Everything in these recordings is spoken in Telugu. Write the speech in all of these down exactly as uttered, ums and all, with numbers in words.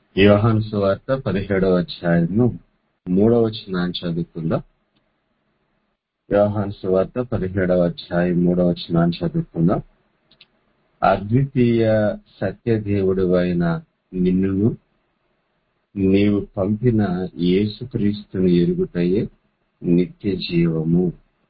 యోహాను సువార్త పదిహేడవ అధ్యాయము మూడవ వచనాన్ని చదువుకుందాం. యోహాను సువార్త పదిహేడవ అధ్యాయం మూడవ వచనాన్ని చదువుకుందాం. అద్వితీయ సత్యదేవుడివైన నిన్నును నీవు పంపిన యేసుక్రీస్తుని ఎరుగుటయే నిత్య జీవము.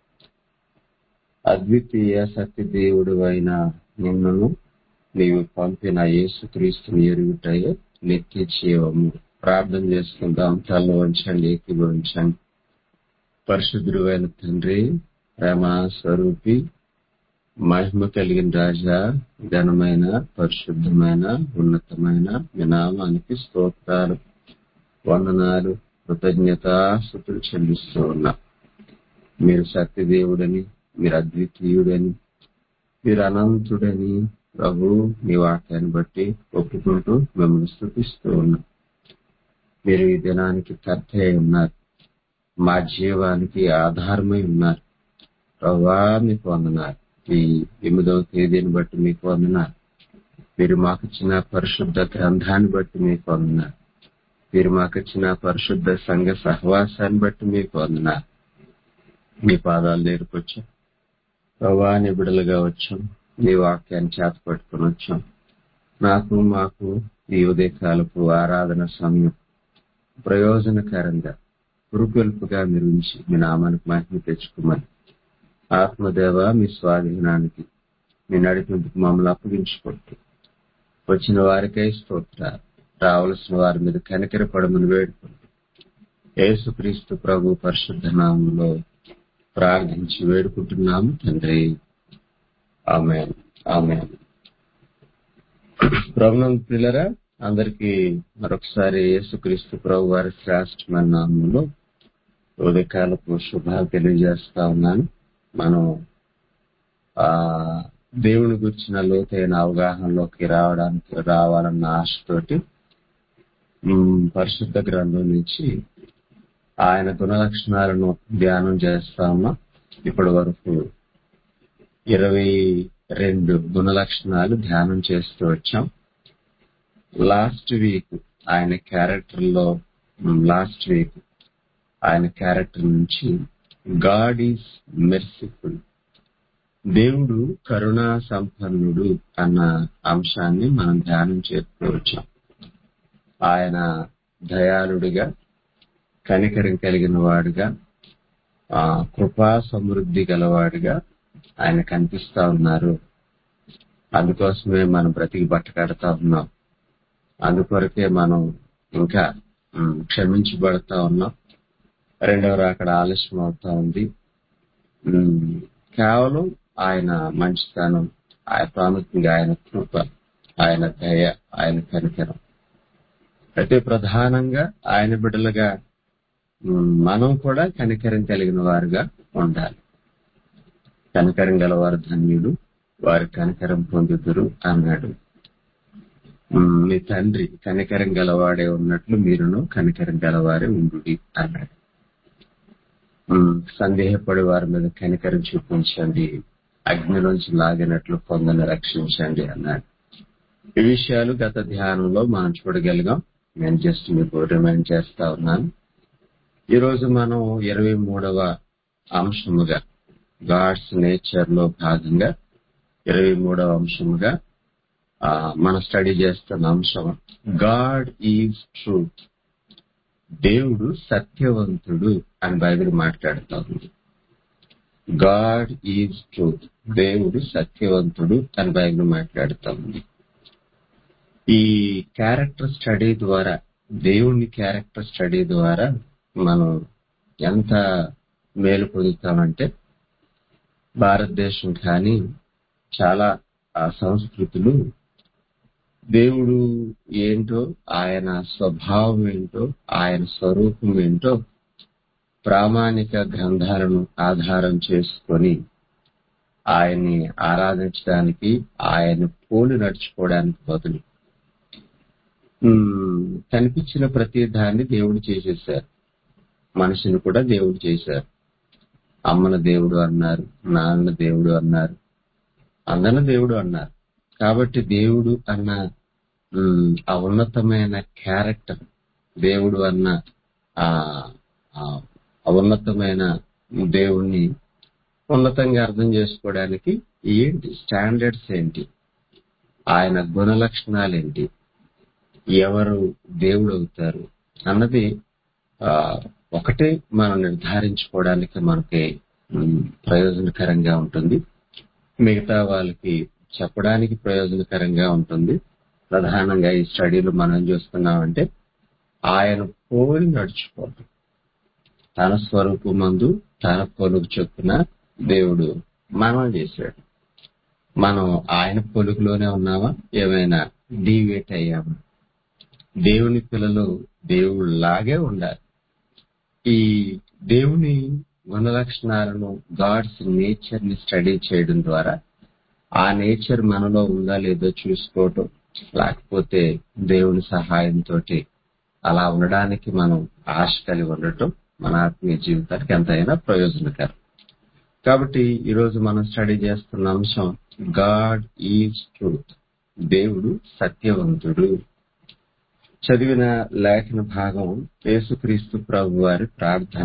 అద్వితీయ సత్యదేవుడివైన నిన్నును నీవు పంపిన యేసుక్రీస్తుని ఎరుగుటయే నిత్య జీవము. ప్రార్థన చేసుకుందాం. తల వంచండి, ఏకీభవించండి. పరిశుద్ధుడైన తండ్రి, ప్రేమ స్వరూపి, మహిమ కలిగిన రాజా, ఘనమైన పరిశుద్ధమైన ఉన్నతమైన మీ నామానికి స్తోత్రాలు, వందనాలు, కృతజ్ఞతాస్తుతులు చెల్లిస్తూ ఉన్నా. మీరు సత్యదేవుడని, మీరు అద్వితీయుడని, మీరు అనంతుడని ప్రభు మీ వాక్యాన్ని బట్టి ఒప్పుకుంటూ మిమ్మల్ని స్తుతిస్తూ ఉన్నాం. మీరు ఈ దినానికి కర్త అయి ఉన్నారు, మా జీవానికి ఆధారమై ఉన్నారు. ప్రభా మీకు వందనాలు. ఈ ఎనిమిదవ తేదీని బట్టి మీకు వందనాలు. మీరు మాకు ఇచ్చిన పరిశుద్ధ గ్రంథాన్ని బట్టి మీకు వందనాలు. మీరు మాకు ఇచ్చిన పరిశుద్ధ సంఘ సహవాసాన్ని బట్టి మీకు వందనాలు. మీ పాదాలు నేర్పొచ్చాం ప్రభా, నీ బిడ్డలుగా వచ్చాం. నీ వాక్యాన్ని చేత పట్టుకుని వచ్చాం. నాకు మాకు ఈ ఉదయకాలపు ఆరాధన సమయం ప్రయోజనకరంగా పురుకొల్పుగా మీరు ఉంచి మీ నామానికి మహిమ తెచ్చుకోమని ఆత్మదేవ మీ స్వాధీనానికి మీ నడిపింపుకు మమ్మల్ని అప్పగించుకుంటూ వచ్చిన వారికై స్తోత్రాలు, రావలసిన వారి మీద కనికరపడమని వేడుకుంటూ యేసుక్రీస్తు ప్రభు పరిశుద్ధ నామంలో ప్రార్థించి వేడుకుంటున్నాము తండ్రి. ఆమేన్. ఆమేన్. ప్రభునందు ప్రియులారా, అందరికీ మరొకసారి యేసుక్రీస్తు ప్రభు వారి శ్రేష్టమైన నామంలో ఉదయకాలపు శుభాలు తెలియజేస్తా ఉన్నాను. మనం ఆ దేవుని గురించిన లోతైన అవగాహనలోకి రావడానికి రావాలన్న ఆశతోటి ఉమ్, పరిశుద్ధ గ్రంథం నుంచి ఆయన గుణలక్షణాలను ధ్యానం చేస్తా ఉన్నాం. ఇప్పటి వరకు ఇరవై రెండు గుణలక్షణాలు ధ్యానం చేస్తూ వచ్చాం. లాస్ట్ వీక్ ఆయన క్యారెక్టర్ లో లాస్ట్ వీక్ ఆయన క్యారెక్టర్ నుంచి గాడ్ ఈజ్ మెర్సిఫుల్, దేవుడు కరుణా సంపన్నుడు అన్న అంశాన్ని మనం ధ్యానం చేస్తూ వచ్చాం. ఆయన దయాళుడిగా, కనికరం కలిగిన వాడుగా, ఆ కృపా సమృద్ధి గలవాడిగా ఆయన కనిపిస్తా ఉన్నారు. అందుకోసమే మనం బ్రతికి బట్టకడతా ఉన్నాం. అందుకొరకే మనం ఇంకా ఉమ్, క్షమించబడతా ఉన్నాం. రెండవ రాకడ ఆలస్యం అవుతా ఉంది. ఉమ్, కేవలం ఆయన మంచితనం, ఆయన ప్రాముఖ్యంగా ఆయన కృప, ఆయన దయ, ఆయన కనికరం. అయితే ప్రధానంగా ఆయన బిడ్డలుగా ఉమ్, మనం కూడా కనికరం కలిగిన వారుగా ఉండాలి. కనికరం గలవారు ధన్యుడు, వారి కనికరం పొందుదురు అన్నాడు. ఉమ్, మీ తండ్రి కనికరం గలవాడే ఉన్నట్లు మీరును కనికరం గలవారే ఉండుడి అన్నాడు. ఉమ్, సందేహపడి వారి మీద కనికరం చూపించండి, అగ్నిలోంచి లాగినట్లు పొందని రక్షించండి అన్నాడు. ఈ విషయాలు గత ధ్యానంలో మనం చూడగలిగాం. నేను జస్ట్ మీకు రిమైండ్ చేస్తా ఉన్నాను. ఈ రోజు మనం ఇరవై మూడవ అంశముగా గాడ్స్ నేచర్ లో భాగంగా ఇరవై మూడవ అంశముగా ఆ, మనం స్టడీ చేస్తున్న అంశం గాడ్ ఈజ్ ట్రూత్. దేవుడు సత్యవంతుడు అని బైబిల్ మాట్లాడుతా ఉంది. గాడ్ ఈజ్ ట్రూత్, దేవుడు సత్యవంతుడు అని బైబిల్ మాట్లాడుతా ఉంది. ఈ క్యారెక్టర్ స్టడీ ద్వారా, దేవుని క్యారెక్టర్ స్టడీ ద్వారా మనం ఎంత మేలు పొందుతామంటే, భారతదేశం కానీ చాలా ఆ సంస్కృతులు దేవుడు ఏంటో, ఆయన స్వభావం ఏంటో, ఆయన స్వరూపం ఏంటో ప్రామాణిక గ్రంథాలను ఆధారం చేసుకొని ఆయన్ని ఆరాధించడానికి, ఆయన పోలి నడుచుకోవడానికి బదులు ఉమ్, కనిపించిన ప్రతి దాన్ని దేవుడు చేసేశారు. మనిషిని కూడా దేవుడు చేశారు. అమ్మన దేవుడు అన్నారు, నాన్న దేవుడు అన్నారు, అందన దేవుడు అన్నారు. కాబట్టి దేవుడు అన్న ఉమ్, ఆ ఉన్నతమైన క్యారెక్టర్ దేవుడు అన్న ఆ ఆ ఆ ఉన్నతమైన దేవుణ్ణి ఉన్నతంగా అర్థం చేసుకోవడానికి ఏంటి స్టాండర్డ్స్ ఏంటి, ఆయన గుణ లక్షణాలు ఏంటి, ఎవరు దేవుడు అవుతారు అన్నది ఆ ఒకటే మనం నిర్ధారించుకోవడానికి మనకి ఉమ్, ప్రయోజనకరంగా ఉంటుంది. మిగతా వాళ్ళకి చెప్పడానికి ప్రయోజనకరంగా ఉంటుంది. ప్రధానంగా ఈ స్టడీలో మనం చూస్తున్నామంటే ఆయన పోలి నడుచుకోవడం, తన స్వరూపమందు తన పోలుకు చొప్పున దేవుడు మనం చేశాడు. మనం ఆయన పొలుగులోనే ఉన్నామా, ఏమైనా డీవేట్ అయ్యామా? దేవుని పిల్లలు దేవుడు లాగే ఉండాలి. ఈ దేవుని గుణ లక్షణాలను, గాడ్స్ నేచర్ ని స్టడీ చేయడం ద్వారా ఆ నేచర్ మనలో ఉందా లేదో చూసుకోవటం, లేకపోతే దేవుని సహాయంతో అలా ఉండడానికి మనం ఆశ కలిగి ఉండటం మన ఆత్మీయ జీవితానికి ఎంతైనా ప్రయోజనకరం. కాబట్టి ఈరోజు మనం స్టడీ చేస్తున్న అంశం గాడ్ ఈజ్ ట్రూత్, దేవుడు సత్యవంతుడు. చదివిన లేఖన భాగం యేసుక్రీస్తు ప్రభు వారి ప్రార్థన,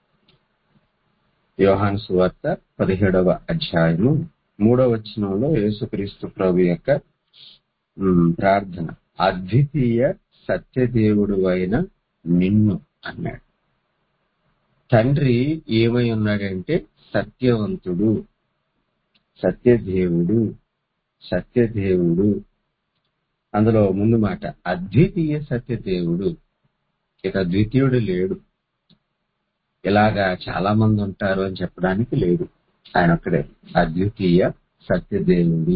యోహాను సువార్త పదిహేడవ అధ్యాయము మూడవ వచనంలో యేసుక్రీస్తు ప్రభు యొక్క ఉమ్, ప్రార్థన, అద్వితీయ సత్యదేవుడు అయిన నిన్ను అన్నాడు. తండ్రి ఏమై ఉన్నాడంటే సత్యవంతుడు, సత్యదేవుడు, సత్యదేవుడు. అందులో ముందు మాట అద్వితీయ సత్యదేవుడు, ఇక ద్వితీయుడు లేడు. ఇలాగా చాలా మంది ఉంటారు అని చెప్పడానికి లేదు, ఆయన ఒక్కడే అద్వితీయ సత్యదేవుడు.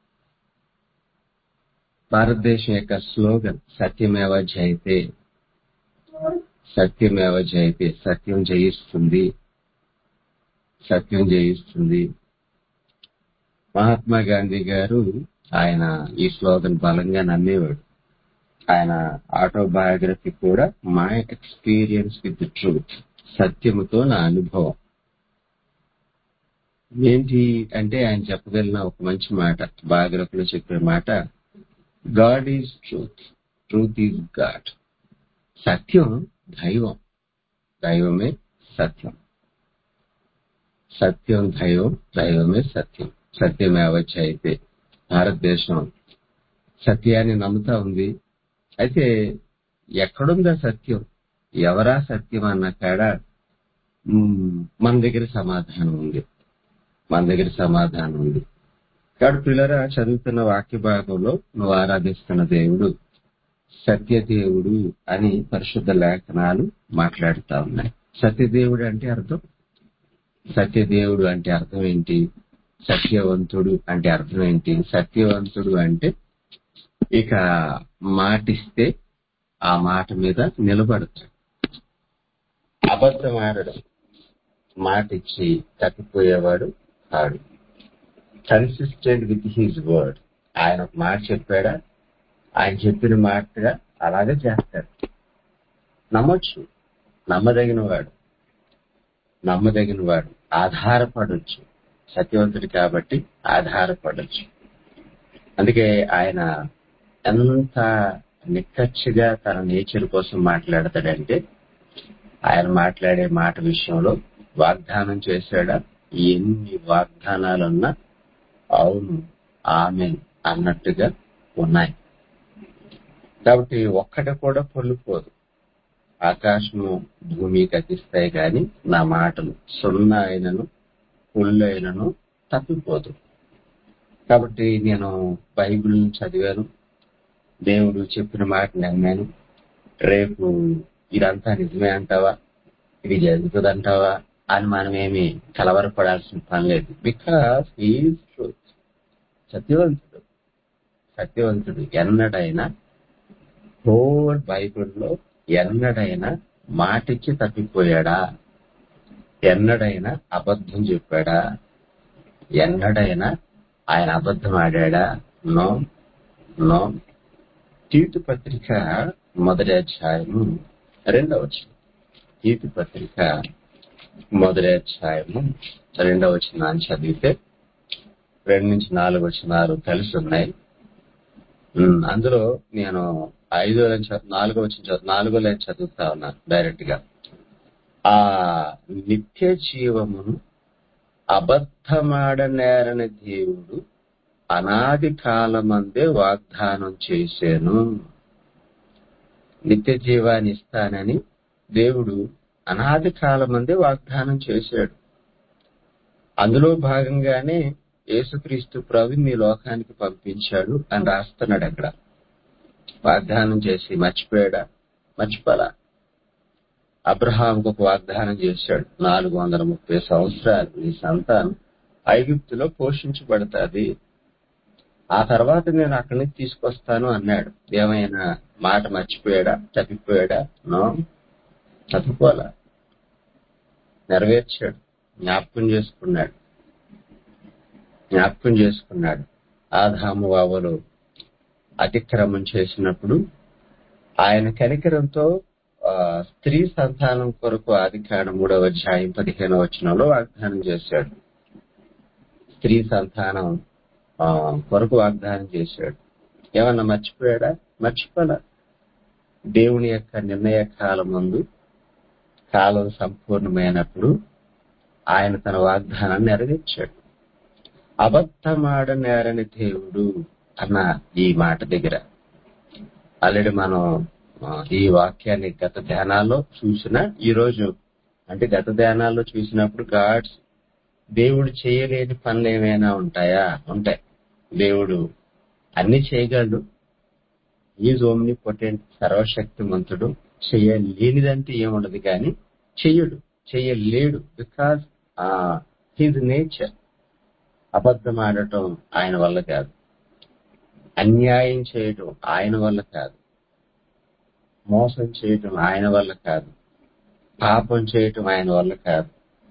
భారతదేశం యొక్క స్లోగన్ సత్యమేవ జయతే, సత్యమేవ జయతే, సత్యం జయిస్తుంది, సత్యం జయిస్తుంది. మహాత్మా గాంధీ గారు ఆయన ఈ స్లోగన్ బలంగా నమ్మేవాడు. ఆయన ఆటోబయోగ్రఫీ కూడా మై ఎక్స్పీరియన్స్ విత్ ట్రూత్, సత్యముతో నా అనుభవం. ఏంటి అంటే ఆయన చెప్పగలిగిన ఒక మంచి మాట, బయోగ్రఫీలో చెప్పే మాట, God is truth, truth is God. సత్యం దైవం, దైవమే సత్యం. సత్యం దైవం, దైవమే సత్యం. సత్యమేవ జయతే. భారతదేశం సత్యాన్ని నమ్ముతా ఉంది. అయితే ఎక్కడుందా సత్యం, ఎవరా సత్యం అన్న కాడ మ్, మన దగ్గర సమాధానం ఉంది, మన దగ్గర సమాధానం ఉంది. కాబట్టి పిల్లరా, చదువుతున్న వాక్య భాగంలో నువ్వు ఆరాధిస్తున్న దేవుడు సత్యదేవుడు అని పరిశుద్ధ లేఖనాలు మాట్లాడుతా ఉన్నాయి. సత్యదేవుడు అంటే అర్థం, సత్యదేవుడు అంటే అర్థం ఏంటి, సత్యవంతుడు అంటే అర్థం ఏంటి? సత్యవంతుడు అంటే ఇక మాటిస్తే ఆ మాట మీద నిలబడతాడు. అబద్ధం ఆడడం, మాటిచ్చి తప్పిపోయేవాడు కాడు. Consistent with his word. ఆయన ఒక మాట చెప్పాడా, ఆయన చెప్పిన మాటగా అలాగే చేస్తాడు. నమ్మొచ్చు, నమ్మదగిన వాడు, నమ్మదగిన వాడు ఆధారపడొచ్చు. సత్యవంతుడు కాబట్టి ఆధారపడొచ్చు. అందుకే ఆయన ఎంత నిక్కచ్చిగా తన నేచర్ కోసం మాట్లాడతాడంటే, ఆయన మాట్లాడే మాట విషయంలో వాగ్దానం చేశాడా, ఎన్ని వాగ్దానాలున్నా అవును ఆమె అన్నట్టుగా ఉన్నాయి. కాబట్టి ఒక్కటి కూడా పొల్లిపోదు. ఆకాశము భూమి గతిస్తాయి గాని నా మాటలు సున్నా అయినను పుల్లు అయినను తప్పిపోదు. కాబట్టి నేను బైబిల్ చదివాను, దేవుడు చెప్పిన మాట నమ్మాను. రేపు ఇదంతా నిజమే అంటావా, ఇది జరుగుతుంది అంటావా అని మనమేమి కలవరపడాల్సిన పని లేదు. Because is truth. సత్యవంతుడు, సత్యవంతుడు ఎన్నడైనా హోల్ బైబిల్లో ఎన్నడైనా మాటిచ్చి తప్పిపోయాడా? ఎన్నడైనా అబద్ధం చెప్పాడా? ఎన్నడైనా ఆయన అబద్ధం ఆడాడా? No no. తీతు పత్రిక మొదటి అధ్యాయము రెండవ వచనం. తీతు పత్రిక మొదటి అధ్యాయము రెండవ వచనాన్ని చదివితే రెండు నుంచి నాలుగు వచనాలు కలిసి ఉన్నాయి. ఉమ్, అందులో నేను ఐదో లైన్ చదువు నాలుగో వచ్చిన చదువు నాలుగో లైన్ చదువుతా ఉన్నాను డైరెక్ట్ గా. ఆ నిత్య జీవమును అబద్ధమాడనేరని దేవుడు అనాది కాలమందే వాగ్దానం చేశాను. నిత్య జీవాన్ని ఇస్తానని దేవుడు అనాది కాలమందే వాగ్దానం చేశాడు. అందులో భాగంగానే యేసుక్రీస్తు ప్రభుని ఈ లోకానికి పంపించాడు అని రాస్తున్నాడు అక్కడ. వాగ్దానం చేసి మర్చిపోయాడా? మర్చిపోలా. అబ్రహాంకు ఒక వాగ్దానం చేశాడు, నాలుగు వందల ముప్పై సంవత్సరాలు నీ సంతానం ఐగుప్తులో పోషించబడతాది, ఆ తర్వాత నేను అక్కడి నుంచి తీసుకొస్తాను అన్నాడు. ఏమైనా మాట మర్చిపోయాడా? తప్పిపోయాడా? నో, తప్పిపోలా. నెరవేర్చాడు, జ్ఞాపకం చేసుకున్నాడు జ్ఞాపకం చేసుకున్నాడు ఆదాము అవ్వలు అతిక్రమం చేసినప్పుడు ఆయన కనికరంతో ఆ, స్త్రీ సంతానం కొరకు ఆదికాండం మూడవ అధ్యాయం పదిహేనవ వచనంలో వాగ్దానం చేశాడు. స్త్రీ సంతానం ఆ, కొరకు వాగ్దానం చేశాడు. ఏమన్నా మర్చిపోయాడా? మర్చిపోలా. దేవుని యొక్క నిర్ణయ కాలం ముందు కాలం సంపూర్ణమైనప్పుడు ఆయన తన వాగ్దానాన్ని నెరవేర్చాడు. అబద్ధమాడనేరని దేవుడు అన్న ఈ మాట దగ్గర ఆల్రెడీ మనం ఆ, ఈ వాక్యాన్ని గత ధ్యానాల్లో చూసిన ఈ రోజు అంటే గత ధ్యానాల్లో చూసినప్పుడు గాడ్స్ దేవుడు చేయలేని పనులు ఏమైనా ఉంటాయా? ఉంటాయి. దేవుడు అన్ని చేయగలడు. ఈజ్ ఓమ్ని పొటెంట్, సర్వశక్తిమంతుడు. చేయలేనిదంటే ఏముండదు, కానీ చెయ్యడు, చెయ్యలేడు. Because his nature. అబద్ధం ఆడటం ఆయన వల్ల కాదు, అన్యాయం చేయటం ఆయన వల్ల కాదు, మోసం చేయటం ఆయన వల్ల కాదు, పాపం చేయటం ఆయన వల్ల కాదు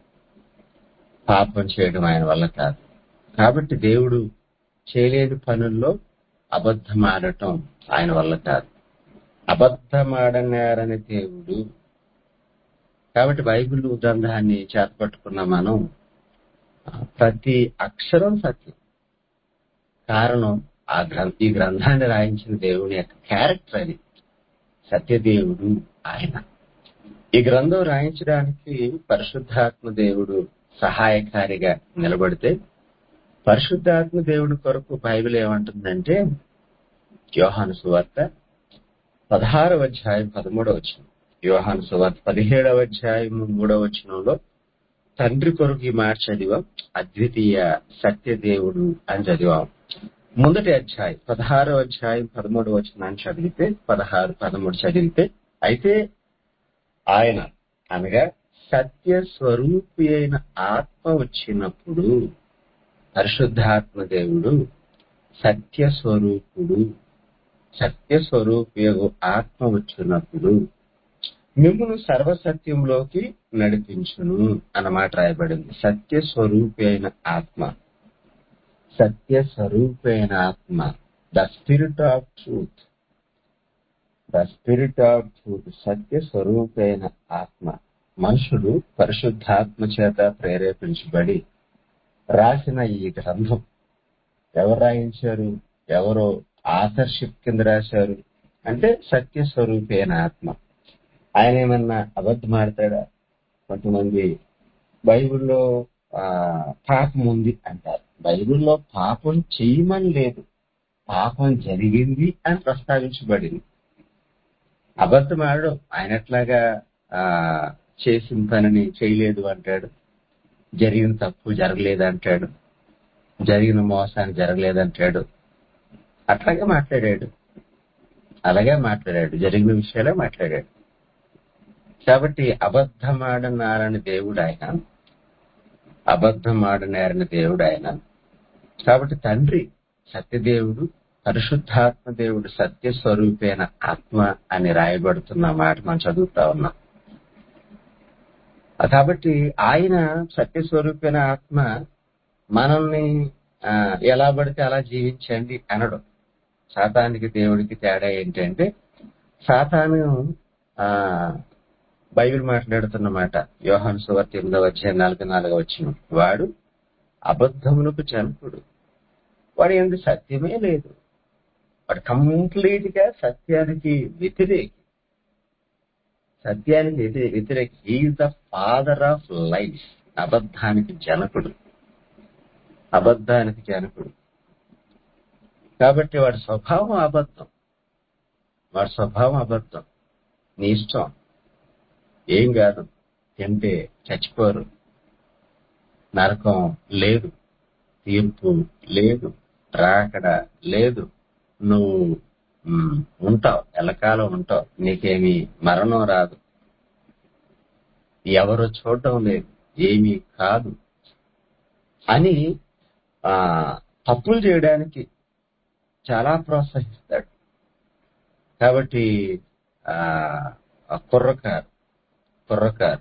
పాపం చేయడం ఆయన వల్ల కాదు. కాబట్టి దేవుడు చేయలేని పనుల్లో అబద్ధం ఆడటం ఆయన వల్ల కాదు. అబద్ధమాడనేరని దేవుడు. కాబట్టి బైబిల్ గ్రంథాన్ని చేతపట్టుకున్న మనం ఆ, ప్రతి అక్షరం సత్యం. కారణం ఆ గ్రంథ ఈ గ్రంథాన్ని రాయించిన దేవుని యొక్క క్యారెక్టర్ అది. సత్యదేవుడు ఆయన. ఈ గ్రంథం రాయించడానికి పరిశుద్ధాత్మ దేవుడు సహాయకారిగా నిలబడితే, పరిశుద్ధాత్మ దేవుడి కొరకు బైబిల్ ఏమంటుందంటే, యోహాను సువార్త పదహారవ అధ్యాయం పదమూడవ వచనం, యోహాను సువార్త పదిహేడవ అధ్యాయం మూడవ వచనంలో తండ్రి కొరకు ఈ మాట చదివాం, అద్వితీయ సత్యదేవుడు అని చదివాం. మొదటి అధ్యాయం పదహారవ అధ్యాయం పదమూడవ వచనాన్ని చదివితే, పదహారు పదమూడు చదివితే, అయితే ఆయన అనగా సత్య స్వరూపి అయిన ఆత్మ వచ్చినప్పుడు, పరిశుద్ధాత్మ దేవుడు సత్య స్వరూపుడు, సత్య స్వరూపి ఆత్మ వచ్చినప్పుడు మిమ్మును సర్వసత్యంలోకి నడిపించును అన్నమాట రాయబడింది. సత్య స్వరూపి అయిన ఆత్మ, సత్య స్వరూపి అయిన ఆత్మ, the spirit of truth, the spirit of truth, సత్య స్వరూపి అయిన ఆత్మ. మనుషుడు పరిశుద్ధాత్మ చేత ప్రేరేపించబడి రాసిన ఈ గ్రంథం ఎవరు రాయించారు? ఎవరో ఆథర్షిప్ కింద రాశారు అంటే సత్య స్వరూపి అయిన ఆత్మ. ఆయన ఏమన్నా అబద్ధం ఆడతాడా? కొంతమంది బైబిల్లో ఆ పాపం ఉంది అంటారు. బైబిల్లో పాపం చేయమని లేదు, పాపం జరిగింది అని ప్రస్తావించబడింది. అబద్ధం ఆడడం ఆయన ఎట్లాగా ఆ చేసిన పనిని చేయలేదు అంటాడు, జరిగిన తప్పు జరగలేదంటాడు, జరిగిన మోసాన్ని జరగలేదంటాడు. అట్లాగే మాట్లాడాడు, అలాగే మాట్లాడాడు, జరిగిన విషయాలే మాట్లాడాడు. కాబట్టి అబద్ధమాడనారని దేవుడు ఆయన, అబద్ధమాడనారని దేవుడు ఆయన. కాబట్టి తండ్రి సత్యదేవుడు, పరిశుద్ధాత్మ దేవుడు సత్య స్వరూపైన ఆత్మ అని రాయబడుతున్న మాట మనం చదువుతా ఉన్నాం. కాబట్టి ఆయన సత్య స్వరూపైన ఆత్మ మనల్ని ఆ, ఎలా పడితే అలా జీవించండి అనడం. సాతానికి దేవుడికి తేడా ఏంటంటే, సాతాను ఆ బైబిల్ మాట్లాడుతున్నమాట యోహాను సువార్త ఎనిమిదవ అధ్యాయం నలభై నాలుగవ వచనం, వాడు అబద్ధమునకు జనకుడు, వాడు ఏంది సత్యమే లేదు. వాడు కంప్లీట్ గా సత్యానికి వ్యతిరేకి సత్యానికి వ్యతి- వ్యతిరేకి is the father of life. అబద్ధానికి జనకుడు, అబద్ధానికి జనకుడు. కాబట్టి వాడి స్వభావం అబద్ధం, వాడి స్వభావం అబద్ధం. నీ ఇష్టం, ఏం కాదు, తింటే చచ్చిపోరు, నరకం లేదు, తీర్పు లేదు, రాకడ లేదు, నువ్వు మ్, ఉంటావు, ఎల్లకాలం ఉంటావు, నీకేమి మరణం రాదు, ఎవరు చూడటం లేదు, ఏమీ కాదు అని ఆ తప్పులు చేయడానికి చాలా ప్రోత్సహిస్తాడు. కాబట్టి ఆ ఆ కుర్రకారు కుర్రకారు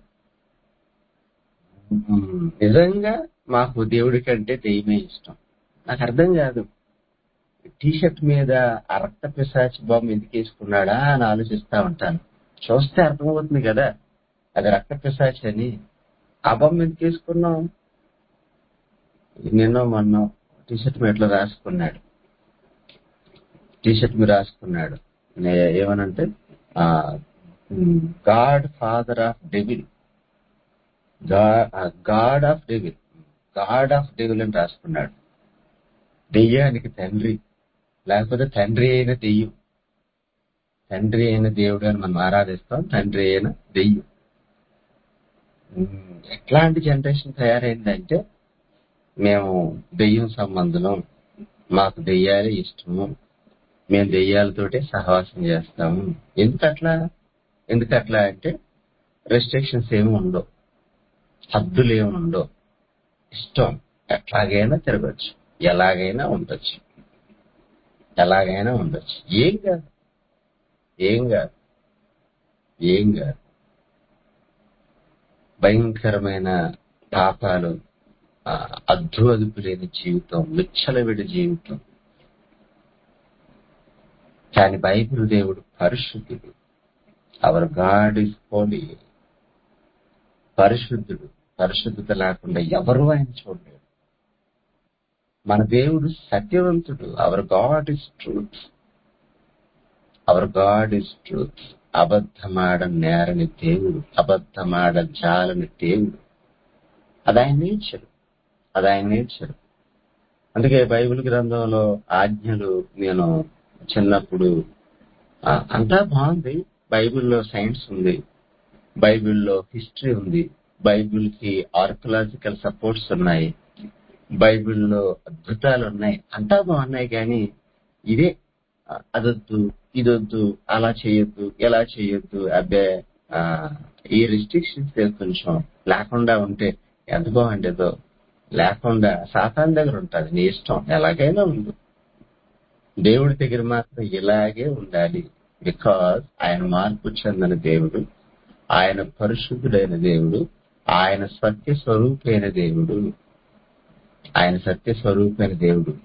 మ్, నిజంగా మాకు దేవుడి కంటే దెయ్యమే ఇష్టం. నాకు అర్థం కాదు, టీ షర్ట్ మీద ఆ రక్త పిశాచి బొమ్మ ఎందుకు వేసుకున్నాడా అని ఆలోచిస్తా ఉంటాను. చూస్తే అర్థమవుతుంది కదా అది రక్త పిశాచి అని. ఆ బొమ్మ ఎందుకు వేసుకున్నాం? నిన్న మొన్న టీ షర్ట్ మీద ఇట్లా రాసుకున్నాడు, టీ షర్ట్ మీద రాసుకున్నాడు నే- ఏమనంటే ఆ God father of devil, God of devil, God of devil అని రాసుకున్నాడు. దెయ్యానికి తండ్రి, లేకపోతే తండ్రి అయిన దెయ్యం. తండ్రి అయిన దేవుడు అని మనం ఆరాధిస్తాం, తండ్రి అయిన దెయ్యం. ఉమ్, ఎట్లాంటి జనరేషన్ తయారైందంటే మేము దెయ్యం సంబంధం, మాకు దెయ్యాలే ఇష్టము, మేము దెయ్యాలతోటే సహవాసం చేస్తాము. ఎందుకట్లా ఎందుకట్లా అంటే రెస్ట్రిక్షన్స్ ఏమి ఉండవు, హద్దులు ఏమి ఉండవు, ఇష్టం ఎట్లాగైనా తిరగచ్చు, ఎలాగైనా ఉండొచ్చు, ఎలాగైనా ఉండొచ్చు. ఏం కాదు, ఏం కాదు, ఏం కాదు. భయంకరమైన పాపాలు, ఆ, అద్దు అదుపు లేని జీవితం, విచ్చలవిడి జీవితం. కానీ బైబిల్ దేవుడు పరిశుద్ధుడు. Our God is holy. పరిశుద్ధుడు. పరిశుద్ధత లేకుండా ఎవరు ఆయన చూడలేరు. మన దేవుడు సత్యవంతుడు. Our God is truth. Our God is truth. అబద్ధమాడ నేరని దేవుడు, అబద్ధమాడ జాలని దేవుడు. అది ఆయన నేచరు, అది ఆయన నేచరు. అందుకే బైబిల్ గ్రంథంలో ఆజ్ఞలు నేను చిన్నప్పుడు ఆ, అంతా బాగుంది. బైబిల్లో సైన్స్ ఉంది, బైబిల్లో హిస్టరీ ఉంది, బైబిల్ కి ఆర్కలాజికల్ సపోర్ట్స్ ఉన్నాయి, బైబిల్లో అద్భుతాలు ఉన్నాయి, అంతా బాగున్నాయి. కానీ ఇదే ఆ, అదొద్దు, ఇదొద్దు, అలా చేయొద్దు, ఎలా చేయొద్దు, అబ్బే ఆ, ఈ రిస్ట్రిక్షన్స్ కొంచెం లేకుండా ఉంటే ఎంత బాగుండేదో. లేకుండా సాతాన్ దగ్గర ఉంటుంది, నీ ఇష్టం, ఎలాగైనా ఉండు. దేవుడి దగ్గర మాత్రం ఇలాగే ఉండాలి. బికాజ్ ఆయన మార్పు చెందని దేవుడు, ఆయన పరిశుద్ధుడైన దేవుడు, ఆయన సత్య స్వరూపైన దేవుడు, ఆయన సత్య స్వరూపైన దేవుడు.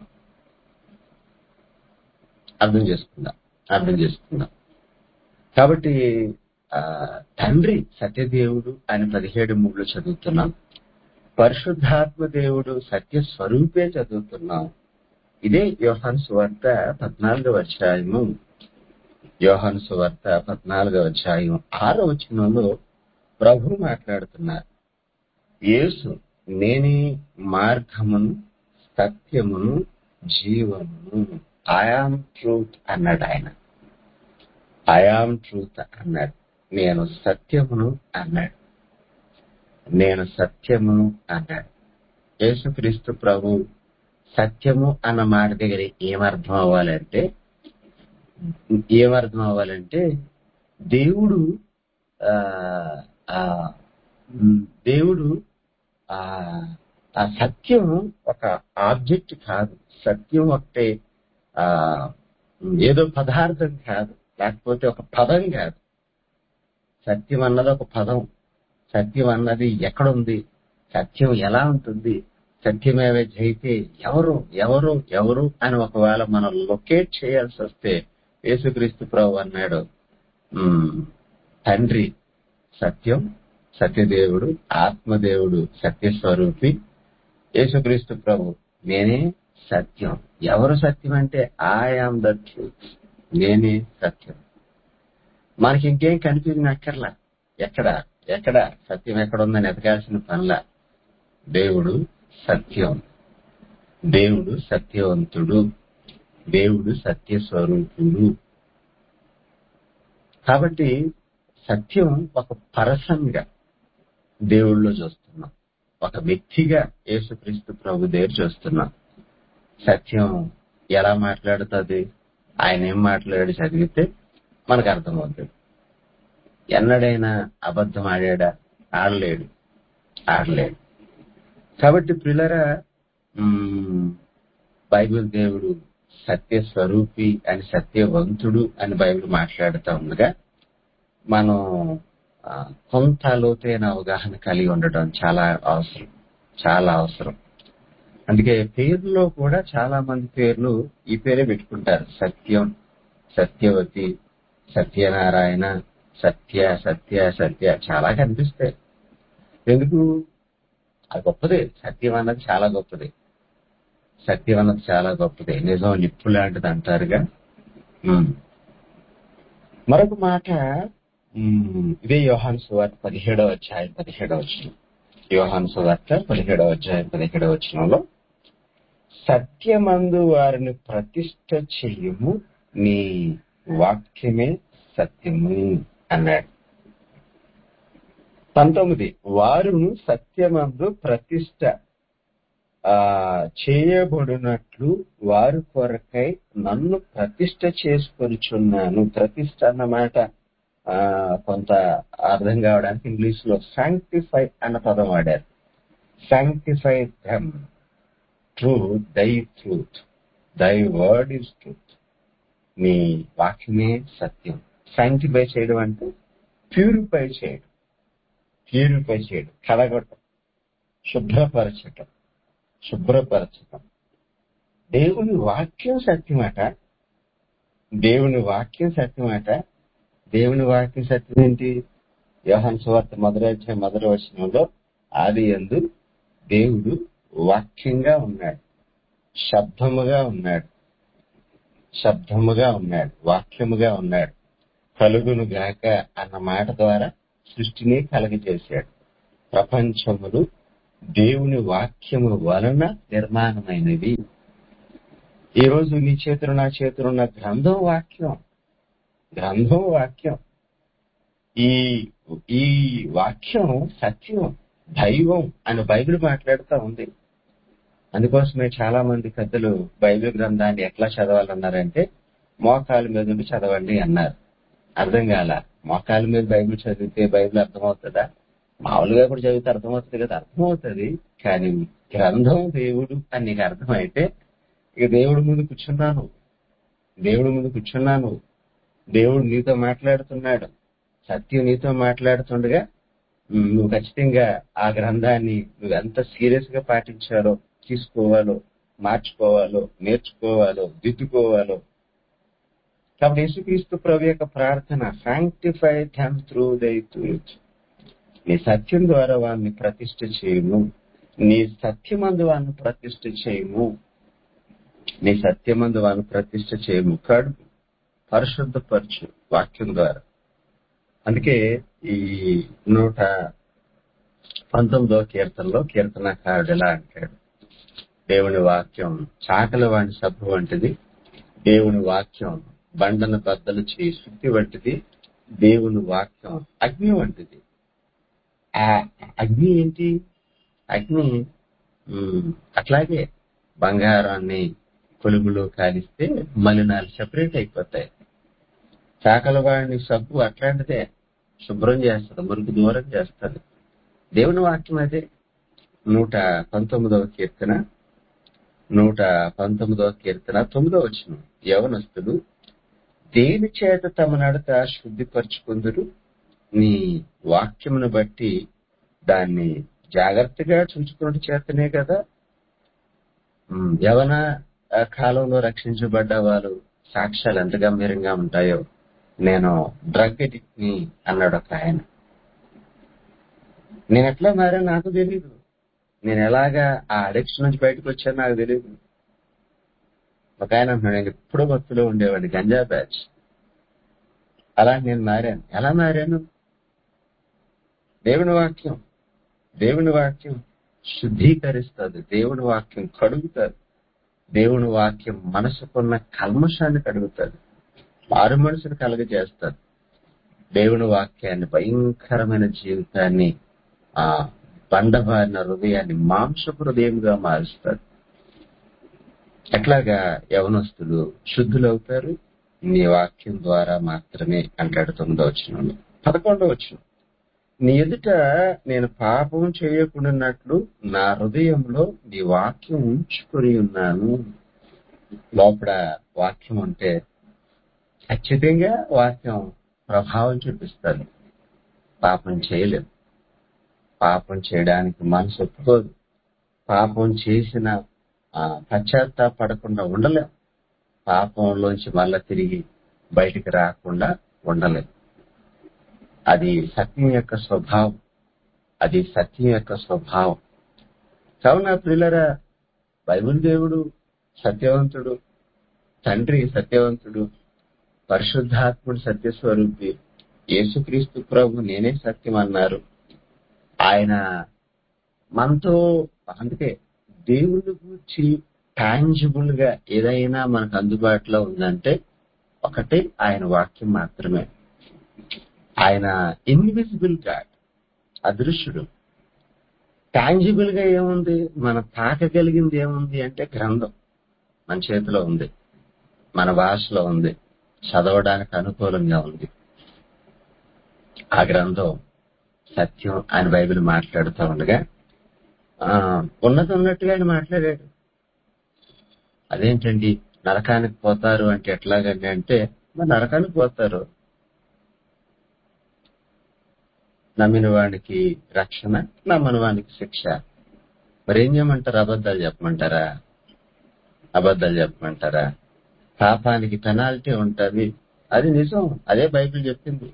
అర్థం చేసుకుందాం, అర్థం చేసుకుందాం. కాబట్టి ఆ తండ్రి సత్యదేవుడు అని పదిహేడు మూడులో చదువుతున్నాం. పరిశుద్ధాత్మ దేవుడు సత్య స్వరూపే చదువుతున్నాం. ఇదే యోహాను సువార్త పద్నాలుగవ అధ్యాయము, యోహాను సువార్త పద్నాలుగవ అధ్యాయం ఆరో వచనంలో ప్రభు మాట్లాడుతున్నారు. యేసు నేనే మార్గమును, సత్యమును, జీవమును, ఐఆమ్ ట్రూత్ అన్నాడు. ఆయన ఐఆమ్ ట్రూత్ అన్నాడు. నేను సత్యమును అన్నాడు. నేను సత్యమును అన్నాడు. యేసుక్రీస్తు ప్రభు సత్యము అన్న మాట దగ్గర ఏమర్థం అవ్వాలంటే ఏమర్థం అవ్వాలంటే దేవుడు ఆ ఆ, ఉమ్, దేవుడు ఆ ఆ సత్యం ఒక ఆబ్జెక్ట్ కాదు, సత్యం ఒకటే ఆ ఏదో పదార్థం కాదు, లేకపోతే ఒక పదం కాదు. సత్యం అన్నది ఒక పదం. సత్యం అన్నది ఎక్కడుంది, సత్యం ఎలా ఉంటుంది, సత్యమేవ జయితే ఎవరు ఎవరు ఎవరు అని ఒకవేళ మనం లొకేట్ చేయాల్సి వస్తే యేసుక్రీస్తు ప్రభు అన్నాడు, ఉమ్, తండ్రి సత్యం, సత్యదేవుడు, ఆత్మదేవుడు, సత్యస్వరూపి. యేసుక్రీస్తు ప్రభు నేనే సత్యం. ఎవరు సత్యం అంటే ఐ ఆమ్ ద ట్రూత్, నేనే సత్యం. మనకి ఇంకేం కన్ఫ్యూజన్ అక్కర్లా. ఎక్కడ ఎక్కడ సత్యం ఎక్కడుందని ఎతకాల్సిన పనిలా. దేవుడు సత్యం, దేవుడు సత్యవంతుడు, దేవుడు సత్య స్వరూపుడు. కాబట్టి సత్యం ఒక పర్సన్ గా దేవుళ్ళలో చూస్తున్నాం, ఒక వ్యక్తిగా యేసుక్రీస్తు ప్రభు దగ్గర చూస్తున్నాం. సత్యం ఎలా మాట్లాడుతుంది, ఆయన ఏం మాట్లాడి చదివితే మనకు అర్థమవుతుంది. ఎన్నడైనా అబద్ధం ఆడాడా? ఆడలేడు, ఆడలేడు. కాబట్టి ప్రియులారా, ఉమ్, బైబిల్ దేవుడు సత్య స్వరూపి అని, సత్యవంతుడు అని బైబిల్ మాట్లాడుతూ ఉండగా మనం ఆ, కొంత లోతైన అవగాహన కలిగి ఉండటం చాలా అవసరం, చాలా అవసరం. అందుకే పేర్లో కూడా చాలా మంది పేర్లు ఈ పేరే పెట్టుకుంటారు. సత్యం, సత్యవతి, సత్యనారాయణ, సత్య సత్య సత్య చాలా కనిపిస్తాయి. ఎందుకు? అది గొప్పదే, సత్యం అన్నది చాలా గొప్పది, సత్యం అన్నది చాలా గొప్పది. నిజం నిప్పు లాంటిది అంటారుగా. ఉమ్. మరొక మాట, ఉమ్, ఇదే యోహాను సువార్త పదిహేడవ అధ్యాయం పదిహేడవ వచనం. యోహాను సువార్త పదిహేడవ అధ్యాయం పదిహేడవ వచనంలో, సత్యమందు వారిని ప్రతిష్ఠ చెయ్యము, నీ వాక్యమే సత్యము అన్నాడు. పంతొమ్మిది, వారును సత్యమందు ప్రతిష్ఠ ఆ చేయబడినట్లు వారి కొరకై నన్ను ప్రతిష్ఠ చేసుకొనిచున్నాను. ప్రతిష్ఠ అన్నమాట ఆ కొంత అర్థం కావడానికి ఇంగ్లీష్ లో సాంక్టిఫై అన్న పదం వాడారు. Sanctify them through thy truth, thy word is truth, నీ వాక్యమే సత్యం. సాంక్టిఫై చేయడం అంటే ప్యూరిఫై చేయడం, ప్యూరిఫై చేయడం, కడగటం, శుభ్రపరచటం, శుభ్రపరచటం. దేవుని వాక్యం సత్యమాట, దేవుని వాక్యం సత్యమాట. దేవుని వాక్యం సత్యం ఏంటి? యోహాను సువార్త మొదటి అధ్యాయం మొదటి వచనంలో, ఆది యందు దేవుడు వాక్యంగా ఉన్నాడు, శబ్దముగా ఉన్నాడు, శబ్దముగా ఉన్నాడు, వాక్యముగా ఉన్నాడు. కలుగును గాక అన్న మాట ద్వారా సృష్టిని కలగజేశాడు. ప్రపంచములు దేవుని వాక్యము వలన నిర్మాణమైనవి. ఈ రోజు నీ చేతులు నా చేతులు ఉన్న గ్రంథం వాక్యం, గ్రంథం వాక్యం. ఈ ఈ వాక్యం సత్యం, దైవం అని బైబిల్ మాట్లాడుతూ ఉంది. అందుకోసమే చాలా మంది పెద్దలు బైబిల్ గ్రంథాన్ని ఎట్లా చదవాలన్నారంటే, మోకాల మీద ఉండి చదవండి అన్నారు. అర్థం కాల. మోకాల మీద బైబిల్ చదివితే బైబిల్ అర్థమవుతుందా? మామూలుగా కూడా చదివితే అర్థమవుతుంది కదా, అర్థమవుతుంది. కానీ గ్రంథం దేవుడు అని నీకు అర్థమైతే, ఇక దేవుడి ముందు కూర్చున్నాను, దేవుడి ముందు కూర్చున్నాను, దేవుడు నీతో మాట్లాడుతున్నాడు, సత్యం నీతో మాట్లాడుతుండగా నువ్వు ఖచ్చితంగా ఆ గ్రంథాన్ని నువ్వు ఎంత సీరియస్ గా పాటించాలో, తీసుకోవాలో, మార్చుకోవాలో, నేర్చుకోవాలో, దిద్దుకోవాలో. కాబట్టి యేసుక్రీస్తు ప్రభు యొక్క ప్రార్థన, sanctify them through thy truth, నీ సత్యం ద్వారా వారిని ప్రతిష్ఠ చేయము, నీ సత్యమందు వారిని ప్రతిష్ఠ చేయము, నీ సత్యమందు వారిని ప్రతిష్ఠ చేయము. కడుపు పరిశుద్ధపరచు వాక్యం ద్వారా. అందుకే ఈ నూట పంతొమ్మిదో కీర్తనలో కీర్తనకారుడు ఎలా అంటాడు, దేవుని వాక్యం చాకల వాణి సబ్బు వంటిది, దేవుని వాక్యం బండను బద్దలు చేయి శుద్ధి వంటిది, దేవుని వాక్యం అగ్ని వంటిది. ఆ అగ్ని ఏంటి? అగ్ని ఉమ్, అట్లాగే బంగారాన్ని కొలుగులో కాలిస్తే మలినాలు సెపరేట్ అయిపోతాయి. చాకల వాడిని సబ్బు అట్లాంటిదే, శుభ్రం చేస్తుంది, మురికి దూరం చేస్తుంది. దేవుని వాక్యం అదే. నూట పంతొమ్మిదవ కీర్తన నూట పంతొమ్మిదవ కీర్తన తొమ్మిదవ వచనం, యవనస్తులు దేని చేత తమ నడత శుద్ధిపరచుకుందురు, నీ వాక్యమును బట్టి దాన్ని జాగ్రత్తగా చూసుకున్న చేతనే కదా. ఉమ్, యవన ఆ, కాలంలో రక్షించబడ్డ వారు సాక్ష్యాలు ఎంత గంభీరంగా ఉంటాయో. నేను డ్రగ్ అడిక్ట్ ని అన్నాడు ఒక ఆయన. నేను ఎట్లా మారా నాకు తెలీదు, నేను ఎలాగా ఆ అడిక్షన్ నుంచి బయటకు వచ్చాను నాకు తెలియదు. ఒక ఆయన అంటున్నాడు, నేను ఎప్పుడో భక్తిలో ఉండేవాడిని, గంజా బ్యాచ్. అలా నేను మారాను. ఎలా మారాను? దేవుని వాక్యం దేవుని వాక్యం శుద్ధీకరిస్తుంది. దేవుని వాక్యం కడుగుతుంది. దేవుని వాక్యం మనసుకున్న కల్మషాన్ని కడుగుతుంది. మారు మనసును కలుగజేస్తుంది. దేవుని వాక్యాన్ని భయంకరమైన జీవితాన్ని, ఆ బండబారిన హృదయాన్ని మాంసపు హృదయంగా మారుస్తుంది. ఎట్లాగా యవనస్తులు శుద్ధులవుతారు? నీ వాక్యం ద్వారా మాత్రమే అంటాడు తొమ్మిదో వచనంలో. పదకొండో వచనం, నీ ఎదుట నేను పాపం చేయకుండాన్నట్లు నా హృదయంలో నీ వాక్యం ఉంచుకొని ఉన్నాను. లోపల వాక్యం ఉంటే ఖచ్చితంగా వాక్యం ప్రభావం చూపిస్తుంది. పాపం చేయలేం. పాపం చేయడానికి మనసు ఒప్పుకోదు. పాపం చేసిన ఆ పశ్చాత్తాపడకుండా ఉండలేం. పాపంలోంచి మళ్ళా తిరిగి బయటికి రాకుండా ఉండలేం. అది సత్యం యొక్క స్వభావం. అది సత్యం యొక్క స్వభావం. కావున ప్రియులారా, బైబిల్ దేవుడు సత్యవంతుడు, తండ్రి సత్యవంతుడు, పరిశుద్ధాత్ముడు సత్యస్వరూపి, యేసుక్రీస్తు ప్రభు నేనే సత్యం అన్నారు. ఆయన మనతో, అందుకే దేవుని గురించి టాంజిబుల్ గా ఏదైనా మనకు అందుబాటులో ఉందంటే ఒకటి ఆయన వాక్యం మాత్రమే. ఆయన ఇన్విజిబుల్ గాడ్, అదృశ్యుడు. టాంజిబుల్ గా ఏముంది? మన తాకగలిగింది ఏముంది అంటే గ్రంథం మన చేతిలో ఉంది, మన భాషలో ఉంది, చదవడానికి అనుకూలంగా ఉంది. ఆ గ్రంథం సత్యం అని బైబిల్ మాట్లాడుతూ ఉండగా ఆ ఉన్నది ఉన్నట్టుగా ఆయన మాట్లాడాడు. అదేంటండి నరకానికి పోతారు అంటే ఎట్లాగండి అంటే, మరి నరకానికి పోతారు. నమ్మిన వాడికి రక్షణ, నమ్మని వాడికి శిక్ష. మరి ఏం చేయమంటారు? అబద్ధాలు చెప్పమంటారా? అబద్ధాలు చెప్పమంటారా? పాపానికి పెనాల్టీ ఉంటది. అది నిజం, అదే బైబిల్ చెప్పింది.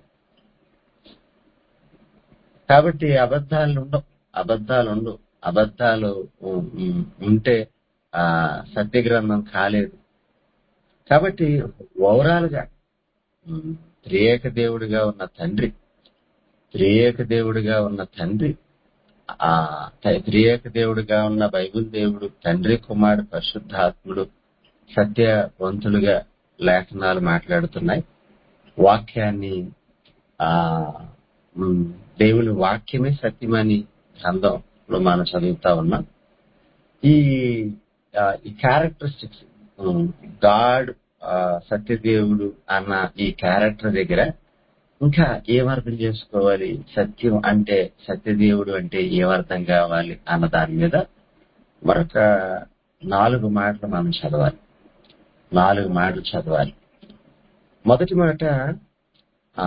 కాబట్టి అబద్ధాలు ఉండవు. అబద్ధాలు ఉండవు. అబద్ధాలు ఉంటే ఆ సత్య గ్రంథం కాలేదు. కాబట్టి ఓవరాల్ గా త్రియేక దేవుడిగా ఉన్న తండ్రి త్రియేక దేవుడిగా ఉన్న తండ్రి ఆ త్రియేక దేవుడిగా ఉన్న బైబిల్ దేవుడు, తండ్రి, కుమారుడు, పరిశుద్ధాత్ముడు సత్యవంతులుగా లేఖనాలు మాట్లాడుతున్నాయి. వాక్యాన్ని ఆ దేవుని వాక్యమే సత్యమని గ్రంథంలో మనం చదువుతా ఉన్నాం. ఈ ఈ క్యారెక్టరిస్టిక్స్, గాడ్ సత్యదేవుడు అన్న ఈ క్యారెక్టర్ దగ్గర ఇంకా ఏమర్థం చేసుకోవాలి, సత్యం అంటే, సత్యదేవుడు అంటే ఏమర్థం కావాలి అన్న దాని మీద మరొక నాలుగు మాటలు మనం చదవాలి. నాలుగు మాటలు చదవాలి. మొదటి మాట, ఆ